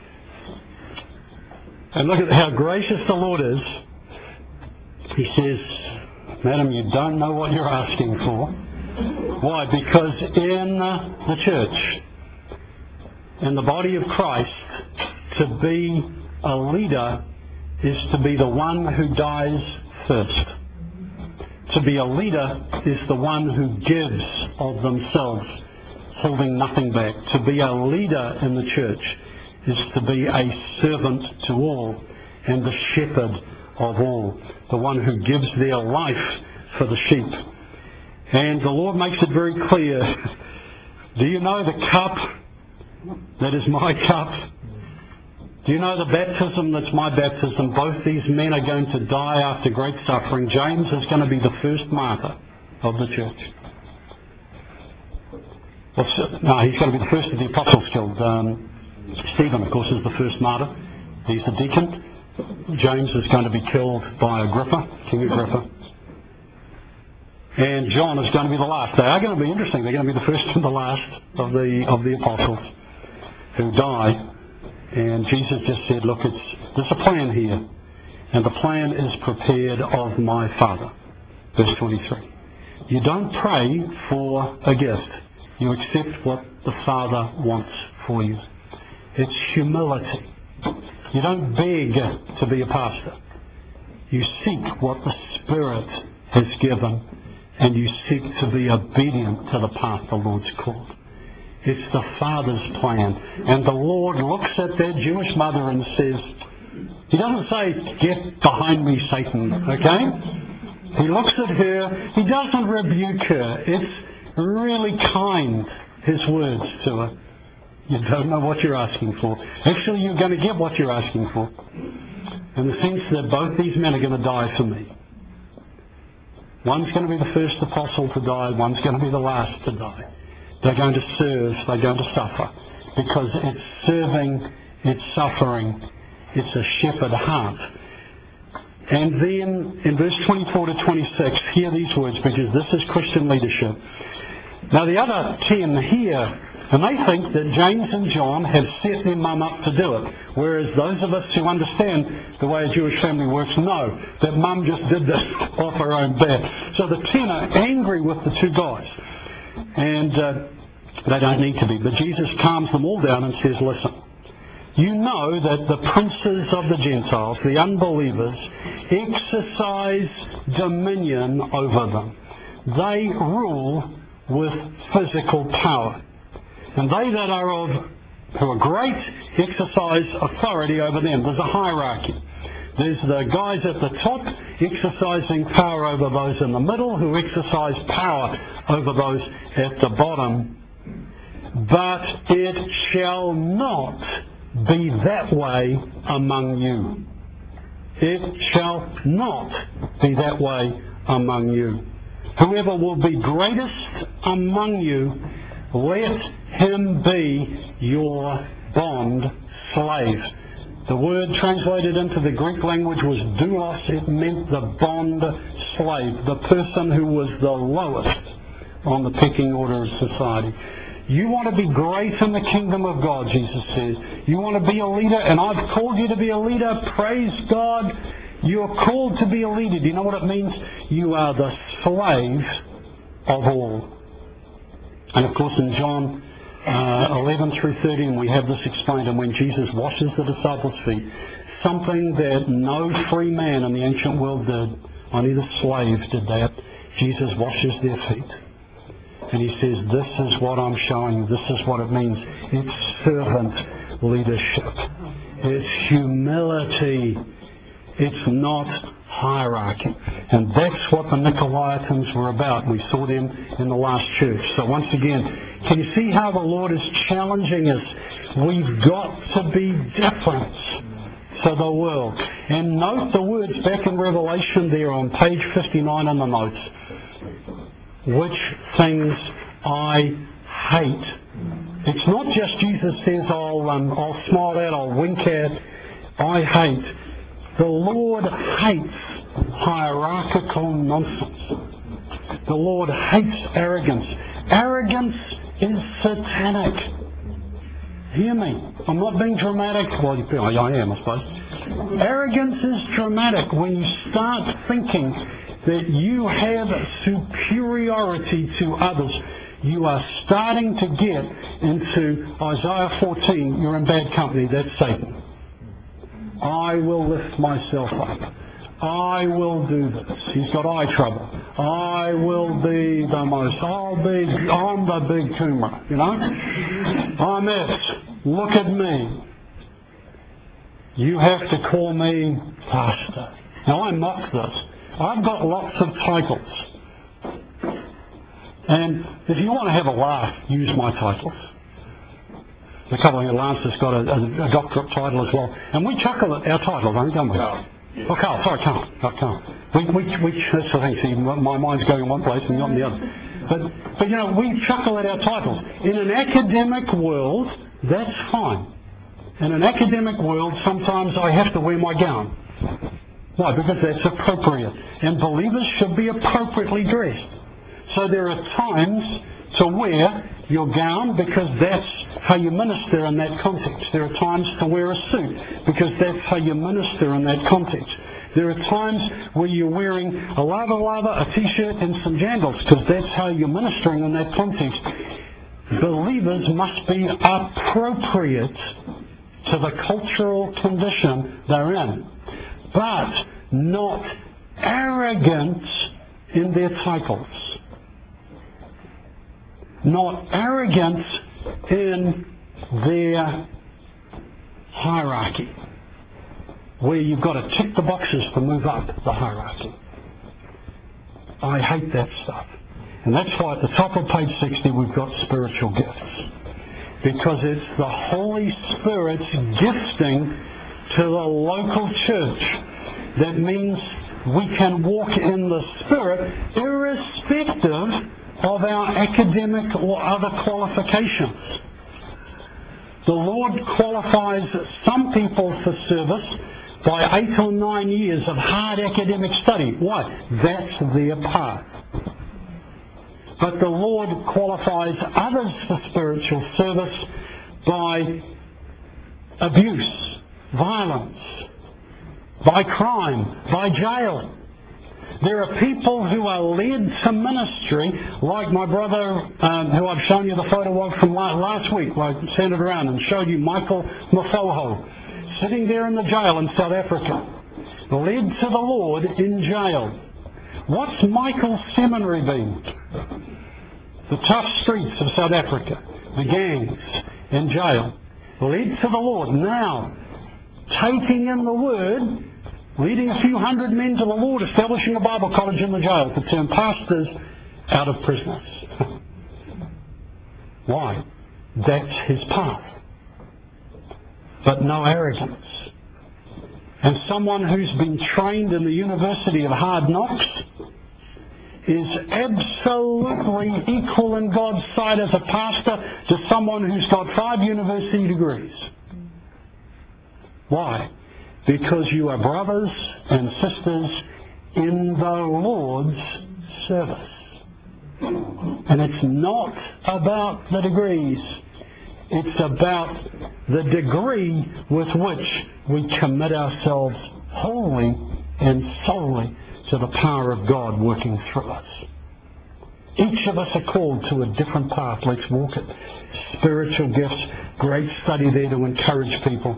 And look at how gracious the Lord is. He says, Madam, you don't know what you're asking for. Why? Because in the church, in the body of Christ, to be a leader is to be the one who dies first. To be a leader is the one who gives of themselves, holding nothing back. To be a leader in the church is to be a servant to all and the shepherd of all, the one who gives their life for the sheep. And the Lord makes it very clear. Do you know the cup that is my cup? Do you know the baptism that's my baptism? Both these men are going to die after great suffering. James is going to be the first martyr of the church. Well, no, he's going to be the first of the apostles killed. Um, Stephen, of course, is the first martyr. He's the deacon. James is going to be killed by Agrippa, King Agrippa. And John is going to be the last. They are going to be interesting. They're going to be the first and the last of the of the apostles who die. And Jesus just said, look, it's, there's a plan here. And the plan is prepared of my Father. Verse twenty-three. You don't pray for a gift. You accept what the Father wants for you. It's humility. You don't beg to be a pastor. You seek what the Spirit has given, and you seek to be obedient to the path the Lord's called. It's the Father's plan. And the Lord looks at that Jewish mother and says, he doesn't say, get behind me, Satan, okay? He looks at her, he doesn't rebuke her. It's really kind, his words to her. You don't know what you're asking for. Actually, you're going to get what you're asking for. In the sense that both these men are going to die for me. One's going to be the first apostle to die, one's going to be the last to die. They're going to serve, they're going to suffer. Because it's serving, it's suffering, it's a shepherd heart. And then in verse twenty-four to twenty-six, hear these words, because this is Christian leadership. Now the other ten here, and they think that James and John have set their mum up to do it. Whereas those of us who understand the way a Jewish family works know that mum just did this off her own bat. So the ten are angry with the two guys. And uh, they don't need to be. But Jesus calms them all down and says, listen, you know that the princes of the Gentiles, the unbelievers, exercise dominion over them. They rule with physical power. And they that are of, who are great, exercise authority over them. There's a hierarchy. There's the guys at the top exercising power over those in the middle, who exercise power over those at the bottom. But it shall not be that way among you. It shall not be that way among you. Whoever will be greatest among you, let him be your bond slave. The word translated into the Greek language was doulos. It meant the bond slave, the person who was the lowest on the pecking order of society. You want to be great in the kingdom of God, Jesus says. You want to be a leader, and I've called you to be a leader. Praise God. You're called to be a leader. Do you know what it means? You are the slave of all. And of course in John uh, eleven through thirteen we have this explained, and when Jesus washes the disciples' feet, something that no free man in the ancient world did, only the slaves did that, Jesus washes their feet. And he says, this is what I'm showing you, this is what it means. It's servant leadership. It's humility. It's not hierarchy. And that's what the Nicolaitans were about. We saw them in the last church. So once again, can you see how the Lord is challenging us? We've got to be different to the world. And note the words back in Revelation there on page fifty-nine in the notes. Which things I hate. It's not just Jesus says, I'll, um, I'll smile at, I'll wink at. I hate. The Lord hates hierarchical nonsense. The Lord hates arrogance. Arrogance is satanic. Hear me. I'm not being dramatic. Well, I am, I suppose. Arrogance is dramatic when you start thinking that you have superiority to others. You are starting to get into Isaiah fourteen. You're in bad company. That's Satan. I will lift myself up. I will do this. He's got eye trouble. I will be the most, I'll be, I'm the big Kuma, you know. I'm it. Look at me. You have to call me pastor. Now I mock this. I've got lots of titles. And if you want to have a laugh, use my titles. A couple of Lance has got a, a, a doctorate title as well. And we chuckle at our titles, don't we? Carl. Yes. Oh, Carl, sorry, Carl. Oh, Carl. We, we, we, that's the thing, see, my mind's going one place and you're on the other. But, but, you know, we chuckle at our titles. In an academic world, that's fine. In an academic world, sometimes I have to wear my gown. Why? Because that's appropriate. And believers should be appropriately dressed. So there are times to wear your gown because that's how you minister in that context. There are times to wear a suit because that's how you minister in that context. There are times where you're wearing a lava lava, a t-shirt and some jandals because that's how you're ministering in that context. Believers must be appropriate to the cultural condition they're in, but not arrogant in their titles. Not arrogant in their hierarchy, where you've got to tick the boxes to move up the hierarchy. I hate that stuff. And that's why at the top of page sixty we've got spiritual gifts. Because it's the Holy Spirit's gifting to the local church. That means we can walk in the Spirit irrespective of our academic or other qualifications. The Lord qualifies some people for service by eight or nine years of hard academic study. Why? That's their path. But the Lord qualifies others for spiritual service by abuse, violence, by crime, by jail. There are people who are led to ministry, like my brother, um, who I've shown you the photo of from last week, where I sent it around and showed you Michael Mafoho, sitting there in the jail in South Africa, led to the Lord in jail. What's Michael's seminary been? The tough streets of South Africa, the gangs in jail, led to the Lord. Now, taking in the Word, leading a few hundred men to the Lord, establishing a Bible college in the jail to turn pastors out of prisoners. Why? That's his path. But no arrogance. And someone who's been trained in the University of Hard Knocks is absolutely equal in God's sight as a pastor to someone who's got five university degrees. Why? Because you are brothers and sisters in the Lord's service. And it's not about the degrees. It's about the degree with which we commit ourselves wholly and solely to the power of God working through us. Each of us are called to a different path. Let's walk it. Spiritual gifts, great study there to encourage people.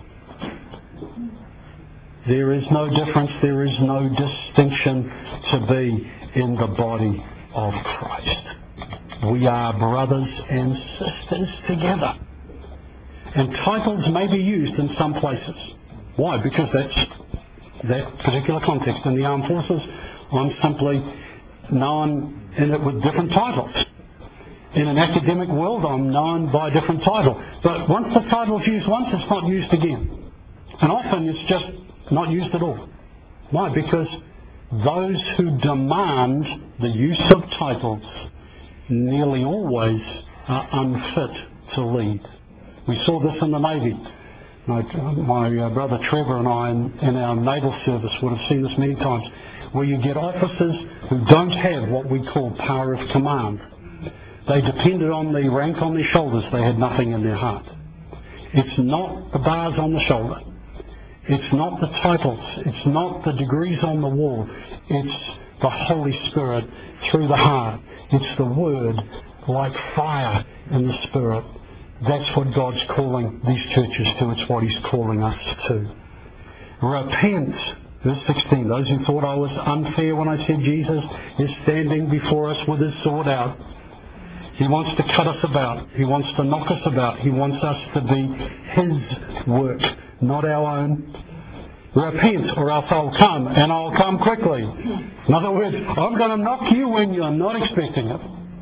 There is no difference, there is no distinction to be in the body of Christ. We are brothers and sisters together. And titles may be used in some places. Why? Because that's that particular context. In the armed forces, I'm simply known in it with different titles. In an academic world, I'm known by a different title. But once the title is used once, it's not used again. And often it's just not used at all. Why? Because those who demand the use of titles nearly always are unfit to lead. We saw this in the Navy. My, my uh, brother Trevor and I in, in our naval service would have seen this many times, where you get officers who don't have what we call power of command. They depended on the rank on their shoulders. They had nothing in their heart. It's not the bars on the shoulder. It's not the titles. It's not the degrees on the wall. It's the Holy Spirit through the heart. It's the Word like fire in the Spirit. That's what God's calling these churches to. It's what He's calling us to. Repent. Verse sixteen. Those who thought I was unfair when I said Jesus is standing before us with His sword out. He wants to cut us about. He wants to knock us about. He wants us to be His work, not our own. Repent, or else I'll come, and I'll come quickly. In other words, I'm going to knock you when you're not expecting it.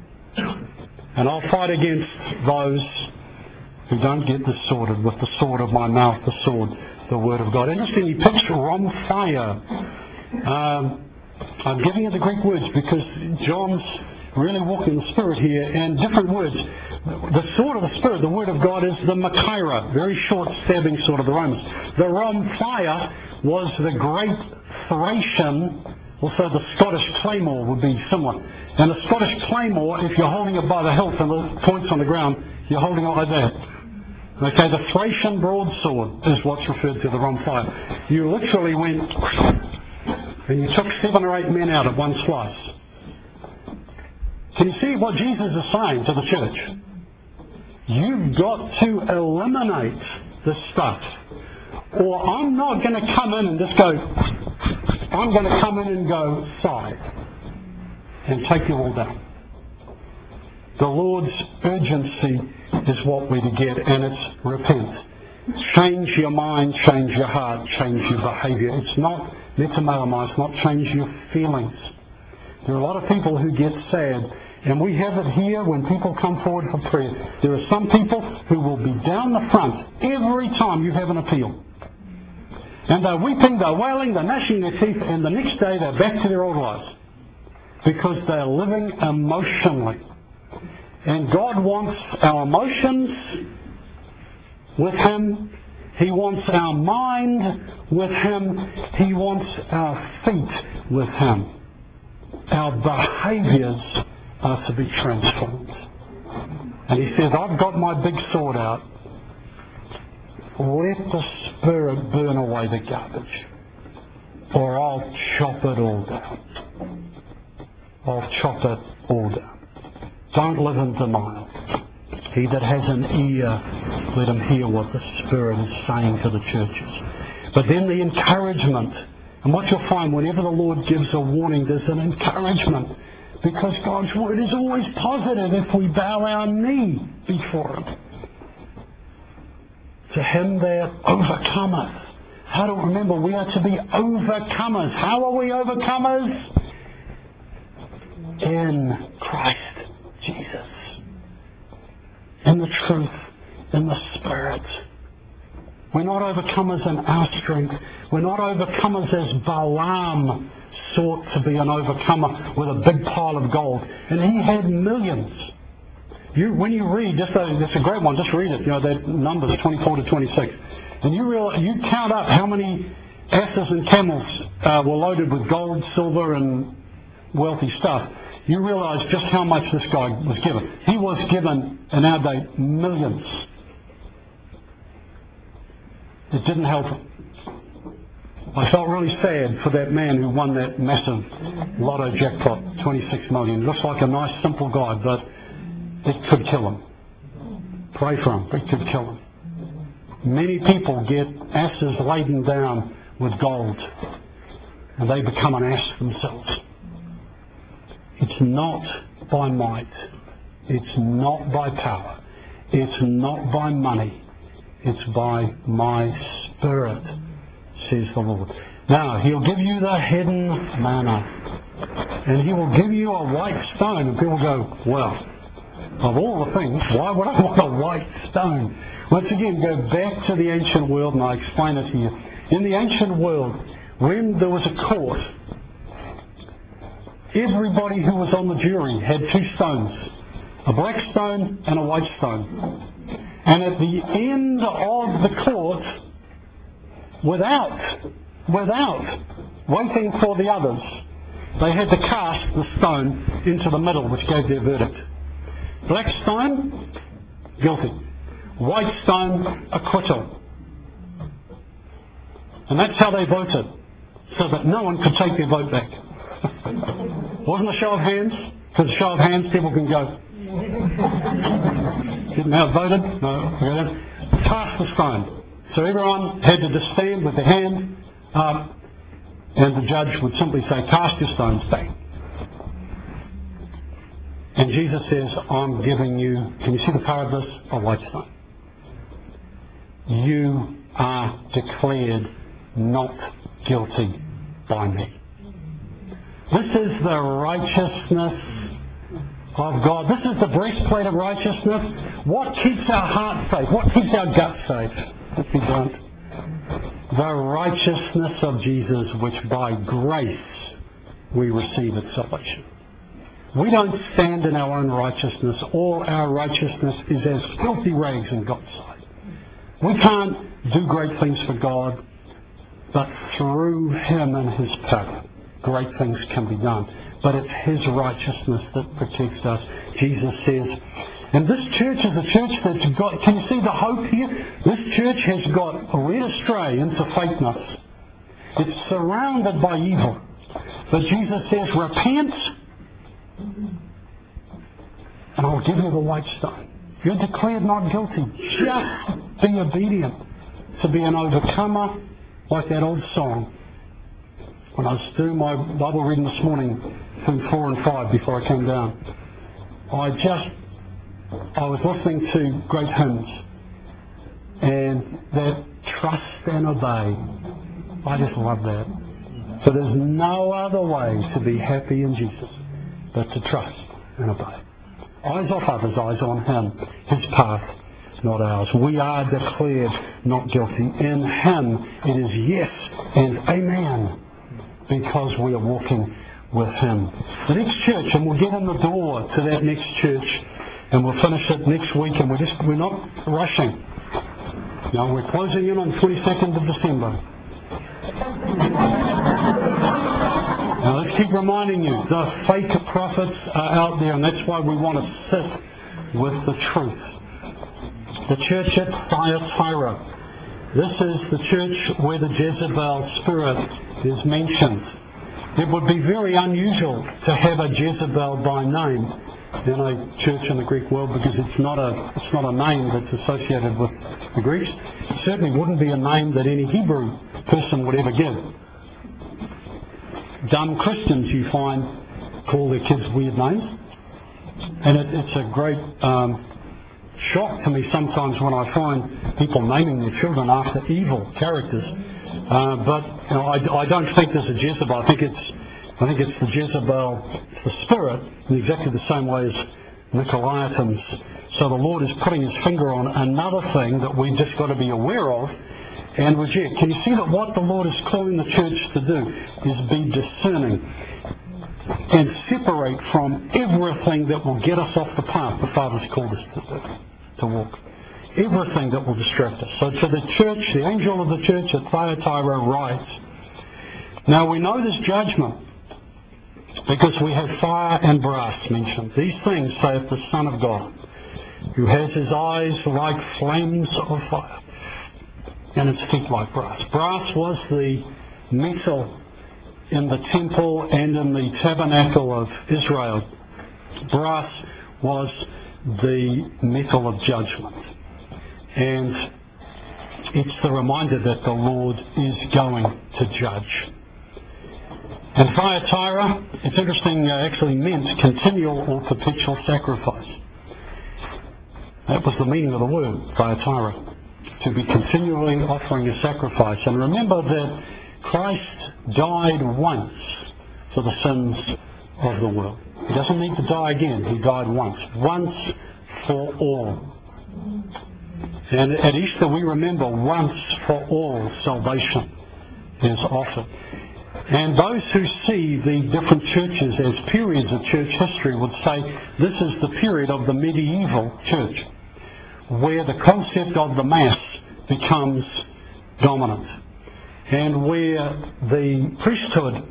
And I'll fight against those who don't get this sorted with the sword of my mouth, the sword, the Word of God. Interestingly, he picks Rhomphaia. Um, I'm giving you the Greek words because John's really walking the Spirit here, and different words. The sword of the Spirit, the Word of God, is the Machaira, very short stabbing sword of the Romans. The Rhomphaia was the great Thracian, also the Scottish claymore would be similar. And the Scottish claymore, if you're holding it by the hilt and the points on the ground, you're holding it like that. Okay, the Thracian broadsword is what's referred to, the Rhomphaia. You literally went and you took seven or eight men out of one slice. Can you see what Jesus is saying to the church? You've got to eliminate this stuff. Or I'm not going to come in and just go, I'm going to come in and go side and take you all down. The Lord's urgency is what we're to get, and it's repent. Change your mind, change your heart, change your behaviour. It's not metamalama, it's not change your feelings. There are a lot of people who get sad, and we have it here when people come forward for prayer. There are some people who will be down the front every time you have an appeal. And they're weeping, they're wailing, they're gnashing their teeth, and the next day they're back to their old lives. Because they're living emotionally. And God wants our emotions with Him. He wants our mind with Him. He wants our feet with Him. Our behaviours are to be transformed. And He says, I've got my big sword out. Let the Spirit burn away the garbage, or I'll chop it all down. I'll chop it all down. Don't live in denial. He that has an ear, let him hear what the Spirit is saying to the churches. But then the encouragement. And what you'll find whenever the Lord gives a warning, there's an encouragement. Because God's Word is always positive if we bow our knee before Him. To him that overcometh. How do we remember? We are to be overcomers. How are we overcomers? In Christ Jesus. In the truth. In the Spirit. We're not overcomers in our strength. We're not overcomers as Balaam sought to be an overcomer with a big pile of gold. And he had millions. You, when you read, just a, it's a great one, just read it, you know, that Numbers twenty-four to twenty-six. And you realize, you count up how many asses and camels uh, were loaded with gold, silver, and wealthy stuff. You realize just how much this guy was given. He was given, in our day, millions. It didn't help him. I felt really sad for that man who won that massive lotto jackpot, twenty-six million. Looks like a nice, simple guy, but it could kill him. Pray for him. It could kill him. Many people get asses laden down with gold, and they become an ass themselves. It's not by might. It's not by power. It's not by money. It's by my Spirit, says the Lord. Now, He'll give you the hidden manna, and He will give you a white stone, and people go, well, of all the things, why would I want a white stone? Once again, go back to the ancient world, and I explain it to you. In the ancient world, when there was a court, everybody who was on the jury had two stones, a black stone and a white stone. And at the end of the court, without, without waiting for the others, they had to cast the stone into the middle, which gave their verdict. Black stone, guilty. White stone, acquittal. And that's how they voted, so that no one could take their vote back. Wasn't a show of hands, because a show of hands people can go. Getting outvoted? No. Cast the stone. So everyone had to just stand with their hand up, and the judge would simply say, cast your stones back. And Jesus says, I'm giving you, can you see the power of this? A white stone. You are declared not guilty by me. This is the righteousness of God. This is the breastplate of righteousness. What keeps our heart safe? What keeps our gut safe if we don't? The righteousness of Jesus, which by grace we receive at salvation. We don't stand in our own righteousness. All our righteousness is as filthy rags in God's sight. We can't do great things for God, but through Him and His power, great things can be done. But it's His righteousness that protects us. Jesus says, and this church is a church that's got, can you see the hope here? This church has got led astray into fakeness. It's surrounded by evil. But Jesus says, repent, and I'll give you the white stone. You're declared not guilty. Just be obedient to be an overcomer, like that old song. When I was doing my Bible reading this morning, between four and five before I came down, I just, I was listening to great hymns, and that trust and obey. I just love that. So there's no other way to be happy in Jesus but to trust and obey. Eyes off others, eyes on Him. His path, not ours. We are declared not guilty. In Him it is yes and amen, because we are walking with Him. The next church, and we'll get in the door to that next church, and we'll finish it next week, and we're just we're not rushing. You know, we're closing in on twenty-second of December. Now let's keep reminding you, the fake prophets are out there, and that's why we want to sit with the truth. The church at Thyatira. This is the church where the Jezebel spirit is mentioned. It would be very unusual to have a Jezebel by name in a church in the Greek world, because it's not a it's not a name that's associated with the Greeks. It certainly wouldn't be a name that any Hebrew person would ever give. Dumb Christians, you find, call their kids weird names, and it, it's a great um, shock to me sometimes when I find people naming their children after evil characters. Uh, but you know, I, I don't think there's a Jezebel. I think it's I think it's the Jezebel, the spirit, in exactly the same way as Nicolaitans. So the Lord is putting His finger on another thing that we've just got to be aware of and reject. Can you see that what the Lord is calling the church to do is be discerning and separate from everything that will get us off the path the Father's called us to do, to walk. Everything that will distract us. So to the church, the angel of the church at Thyatira writes, now we know this judgment because we have fire and brass mentioned. These things saith the Son of God, who has His eyes like flames of fire, and His feet like brass. Brass was the metal in the temple and in the tabernacle of Israel. Brass was the metal of judgment. And it's the reminder that the Lord is going to judge. And Thyatira, it's interesting, uh, actually meant continual or perpetual sacrifice. That was the meaning of the word, Thyatira, to be continually offering a sacrifice. And remember that Christ died once for the sins of the world. He doesn't need to die again. He died once. Once for all. And at Easter we remember once for all salvation is offered. And those who see the different churches as periods of church history would say this is the period of the medieval church, where the concept of the Mass becomes dominant, and where the priesthood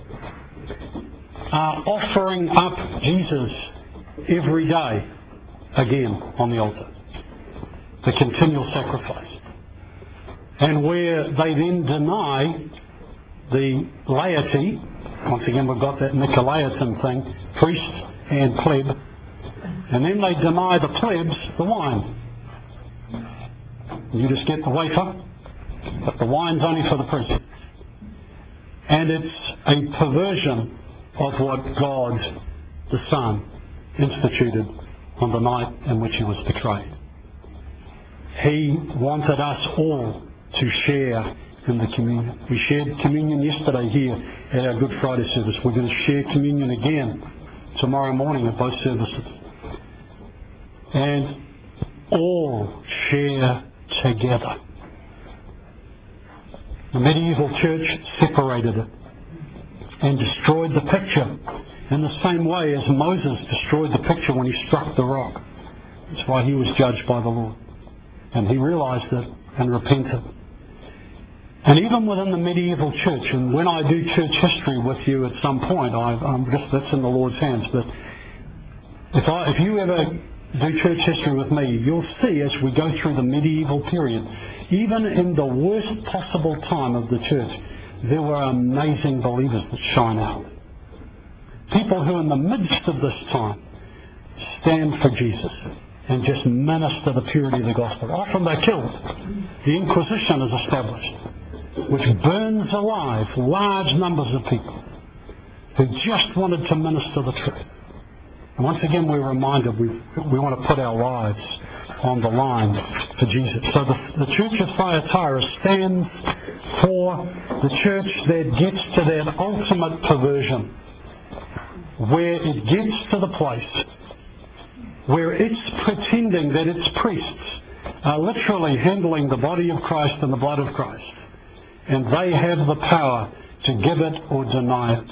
are offering up Jesus every day again on the altar, the continual sacrifice, and where they then deny the laity. Once again we've got that Nicolaitan thing, priest and pleb, and then they deny the plebs the wine. You just get the wafer, but the wine's only for the priest. And it's a perversion of what God the Son instituted on the night in which He was betrayed. He wanted us all to share in the communion. We shared communion yesterday here at our Good Friday service. We're going to share communion again tomorrow morning at both services. And all share together. The medieval church separated it and destroyed the picture in the same way as Moses destroyed the picture when he struck the rock. That's why he was judged by the Lord. And he realized it and repented. And even within the medieval church, and when I do church history with you at some point, I, I'm just, that's in the Lord's hands, but if, I, if you ever do church history with me, you'll see as we go through the medieval period, even in the worst possible time of the church, there were amazing believers that shine out. People who in the midst of this time stand for Jesus and just minister the purity of the gospel. Often they're killed. The Inquisition is established, which burns alive large numbers of people who just wanted to minister the truth. And once again we're reminded we, we want to put our lives on the line for Jesus. So the, the Church of Thyatira stands for the church that gets to that ultimate perversion, where it gets to the place where it's pretending that its priests are literally handling the body of Christ and the blood of Christ, and they have the power to give it or deny it.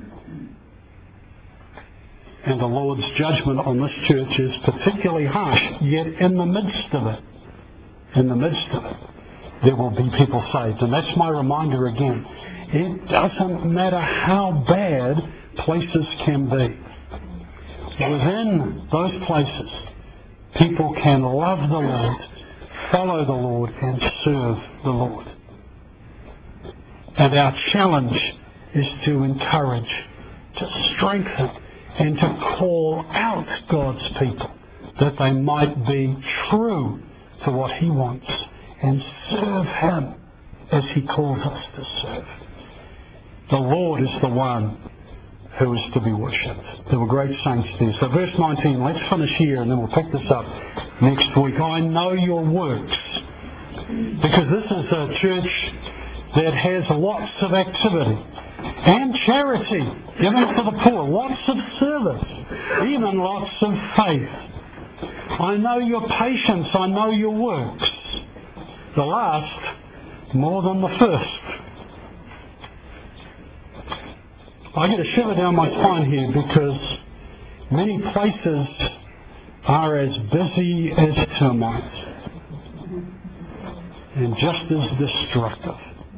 And the Lord's judgment on this church is particularly harsh, yet in the midst of it, in the midst of it, there will be people saved. And that's my reminder again. It doesn't matter how bad places can be. Within those places, people can love the Lord, follow the Lord, and serve the Lord. And our challenge is to encourage, to strengthen, and to call out God's people, that they might be true to what He wants and serve Him as He calls us to serve. The Lord is the one who is to be worshipped. There were great saints there. So verse nineteen, let's finish here and then we'll pick this up next week. I know your works, because this is a church that has lots of activity and charity, giving to the poor, lots of service, even lots of faith. I know your patience, I know your works. The last more than the first. I get a shiver down my spine here because many places are as busy as termites and just as destructive.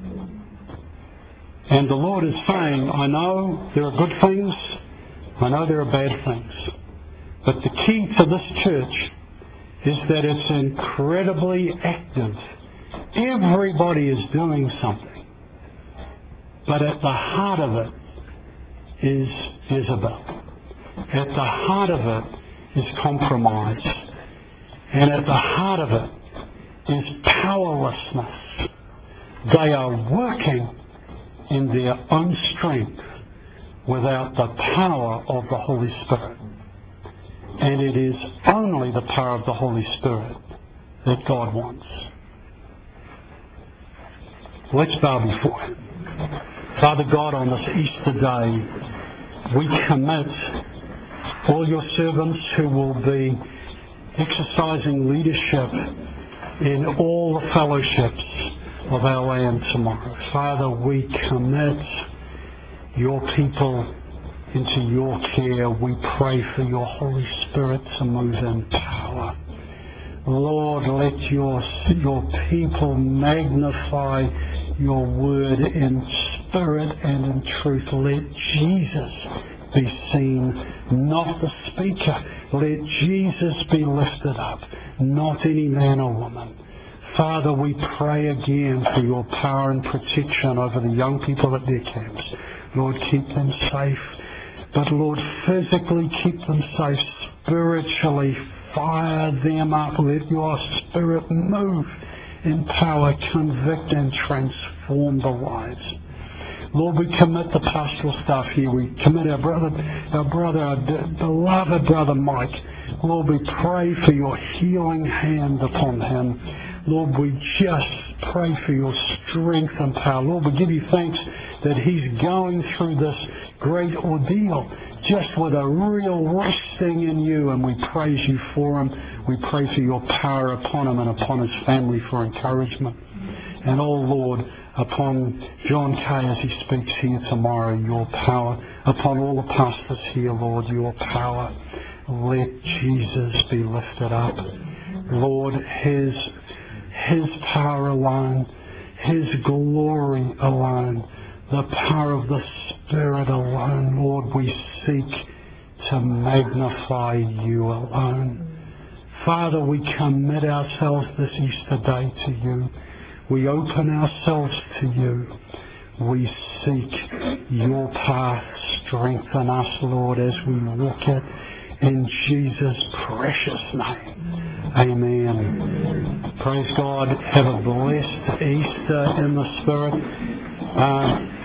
And the Lord is saying, I know there are good things, I know there are bad things, but the key to this church is that it's incredibly active. Everybody is doing something, but at the heart of it is Jezebel. At the heart of it is compromise. And at the heart of it is powerlessness. They are working in their own strength without the power of the Holy Spirit. And it is only the power of the Holy Spirit that God wants. Let's bow before Him. Father God, on this Easter day, we commit all your servants who will be exercising leadership in all the fellowships of our land tomorrow. Father, we commit your people into your care. We pray for your Holy Spirit to move in power. Lord, let your, your people magnify your word in spirit and in truth. Let Jesus be seen, not the speaker. Let Jesus be lifted up, not any man or woman. Father, we pray again for your power and protection over the young people at their camps. Lord, keep them safe. But Lord, physically keep them safe. Spiritually, fire them up. Let your Spirit move in power, convict and transform the lives. Lord, we commit the pastoral staff here. We commit our brother, our brother, our beloved brother Mike. Lord, we pray for your healing hand upon him. Lord, we just pray for your strength and power. Lord, we give you thanks that he's going through this great ordeal just with a real resting in you, and we praise you for him. We pray for your power upon him and upon his family for encouragement. And oh Lord, upon John Kay as he speaks here tomorrow, your power. Upon all the pastors here, Lord, your power. Let Jesus be lifted up. Lord, his, his power alone, his glory alone, the power of the Spirit alone, Lord, we seek to magnify you alone. Father, we commit ourselves this Easter day to you. We open ourselves to you. We seek your path. Strengthen us, Lord, as we walk it in Jesus' precious name. Amen. Praise God. Have a blessed Easter in the Spirit. Uh,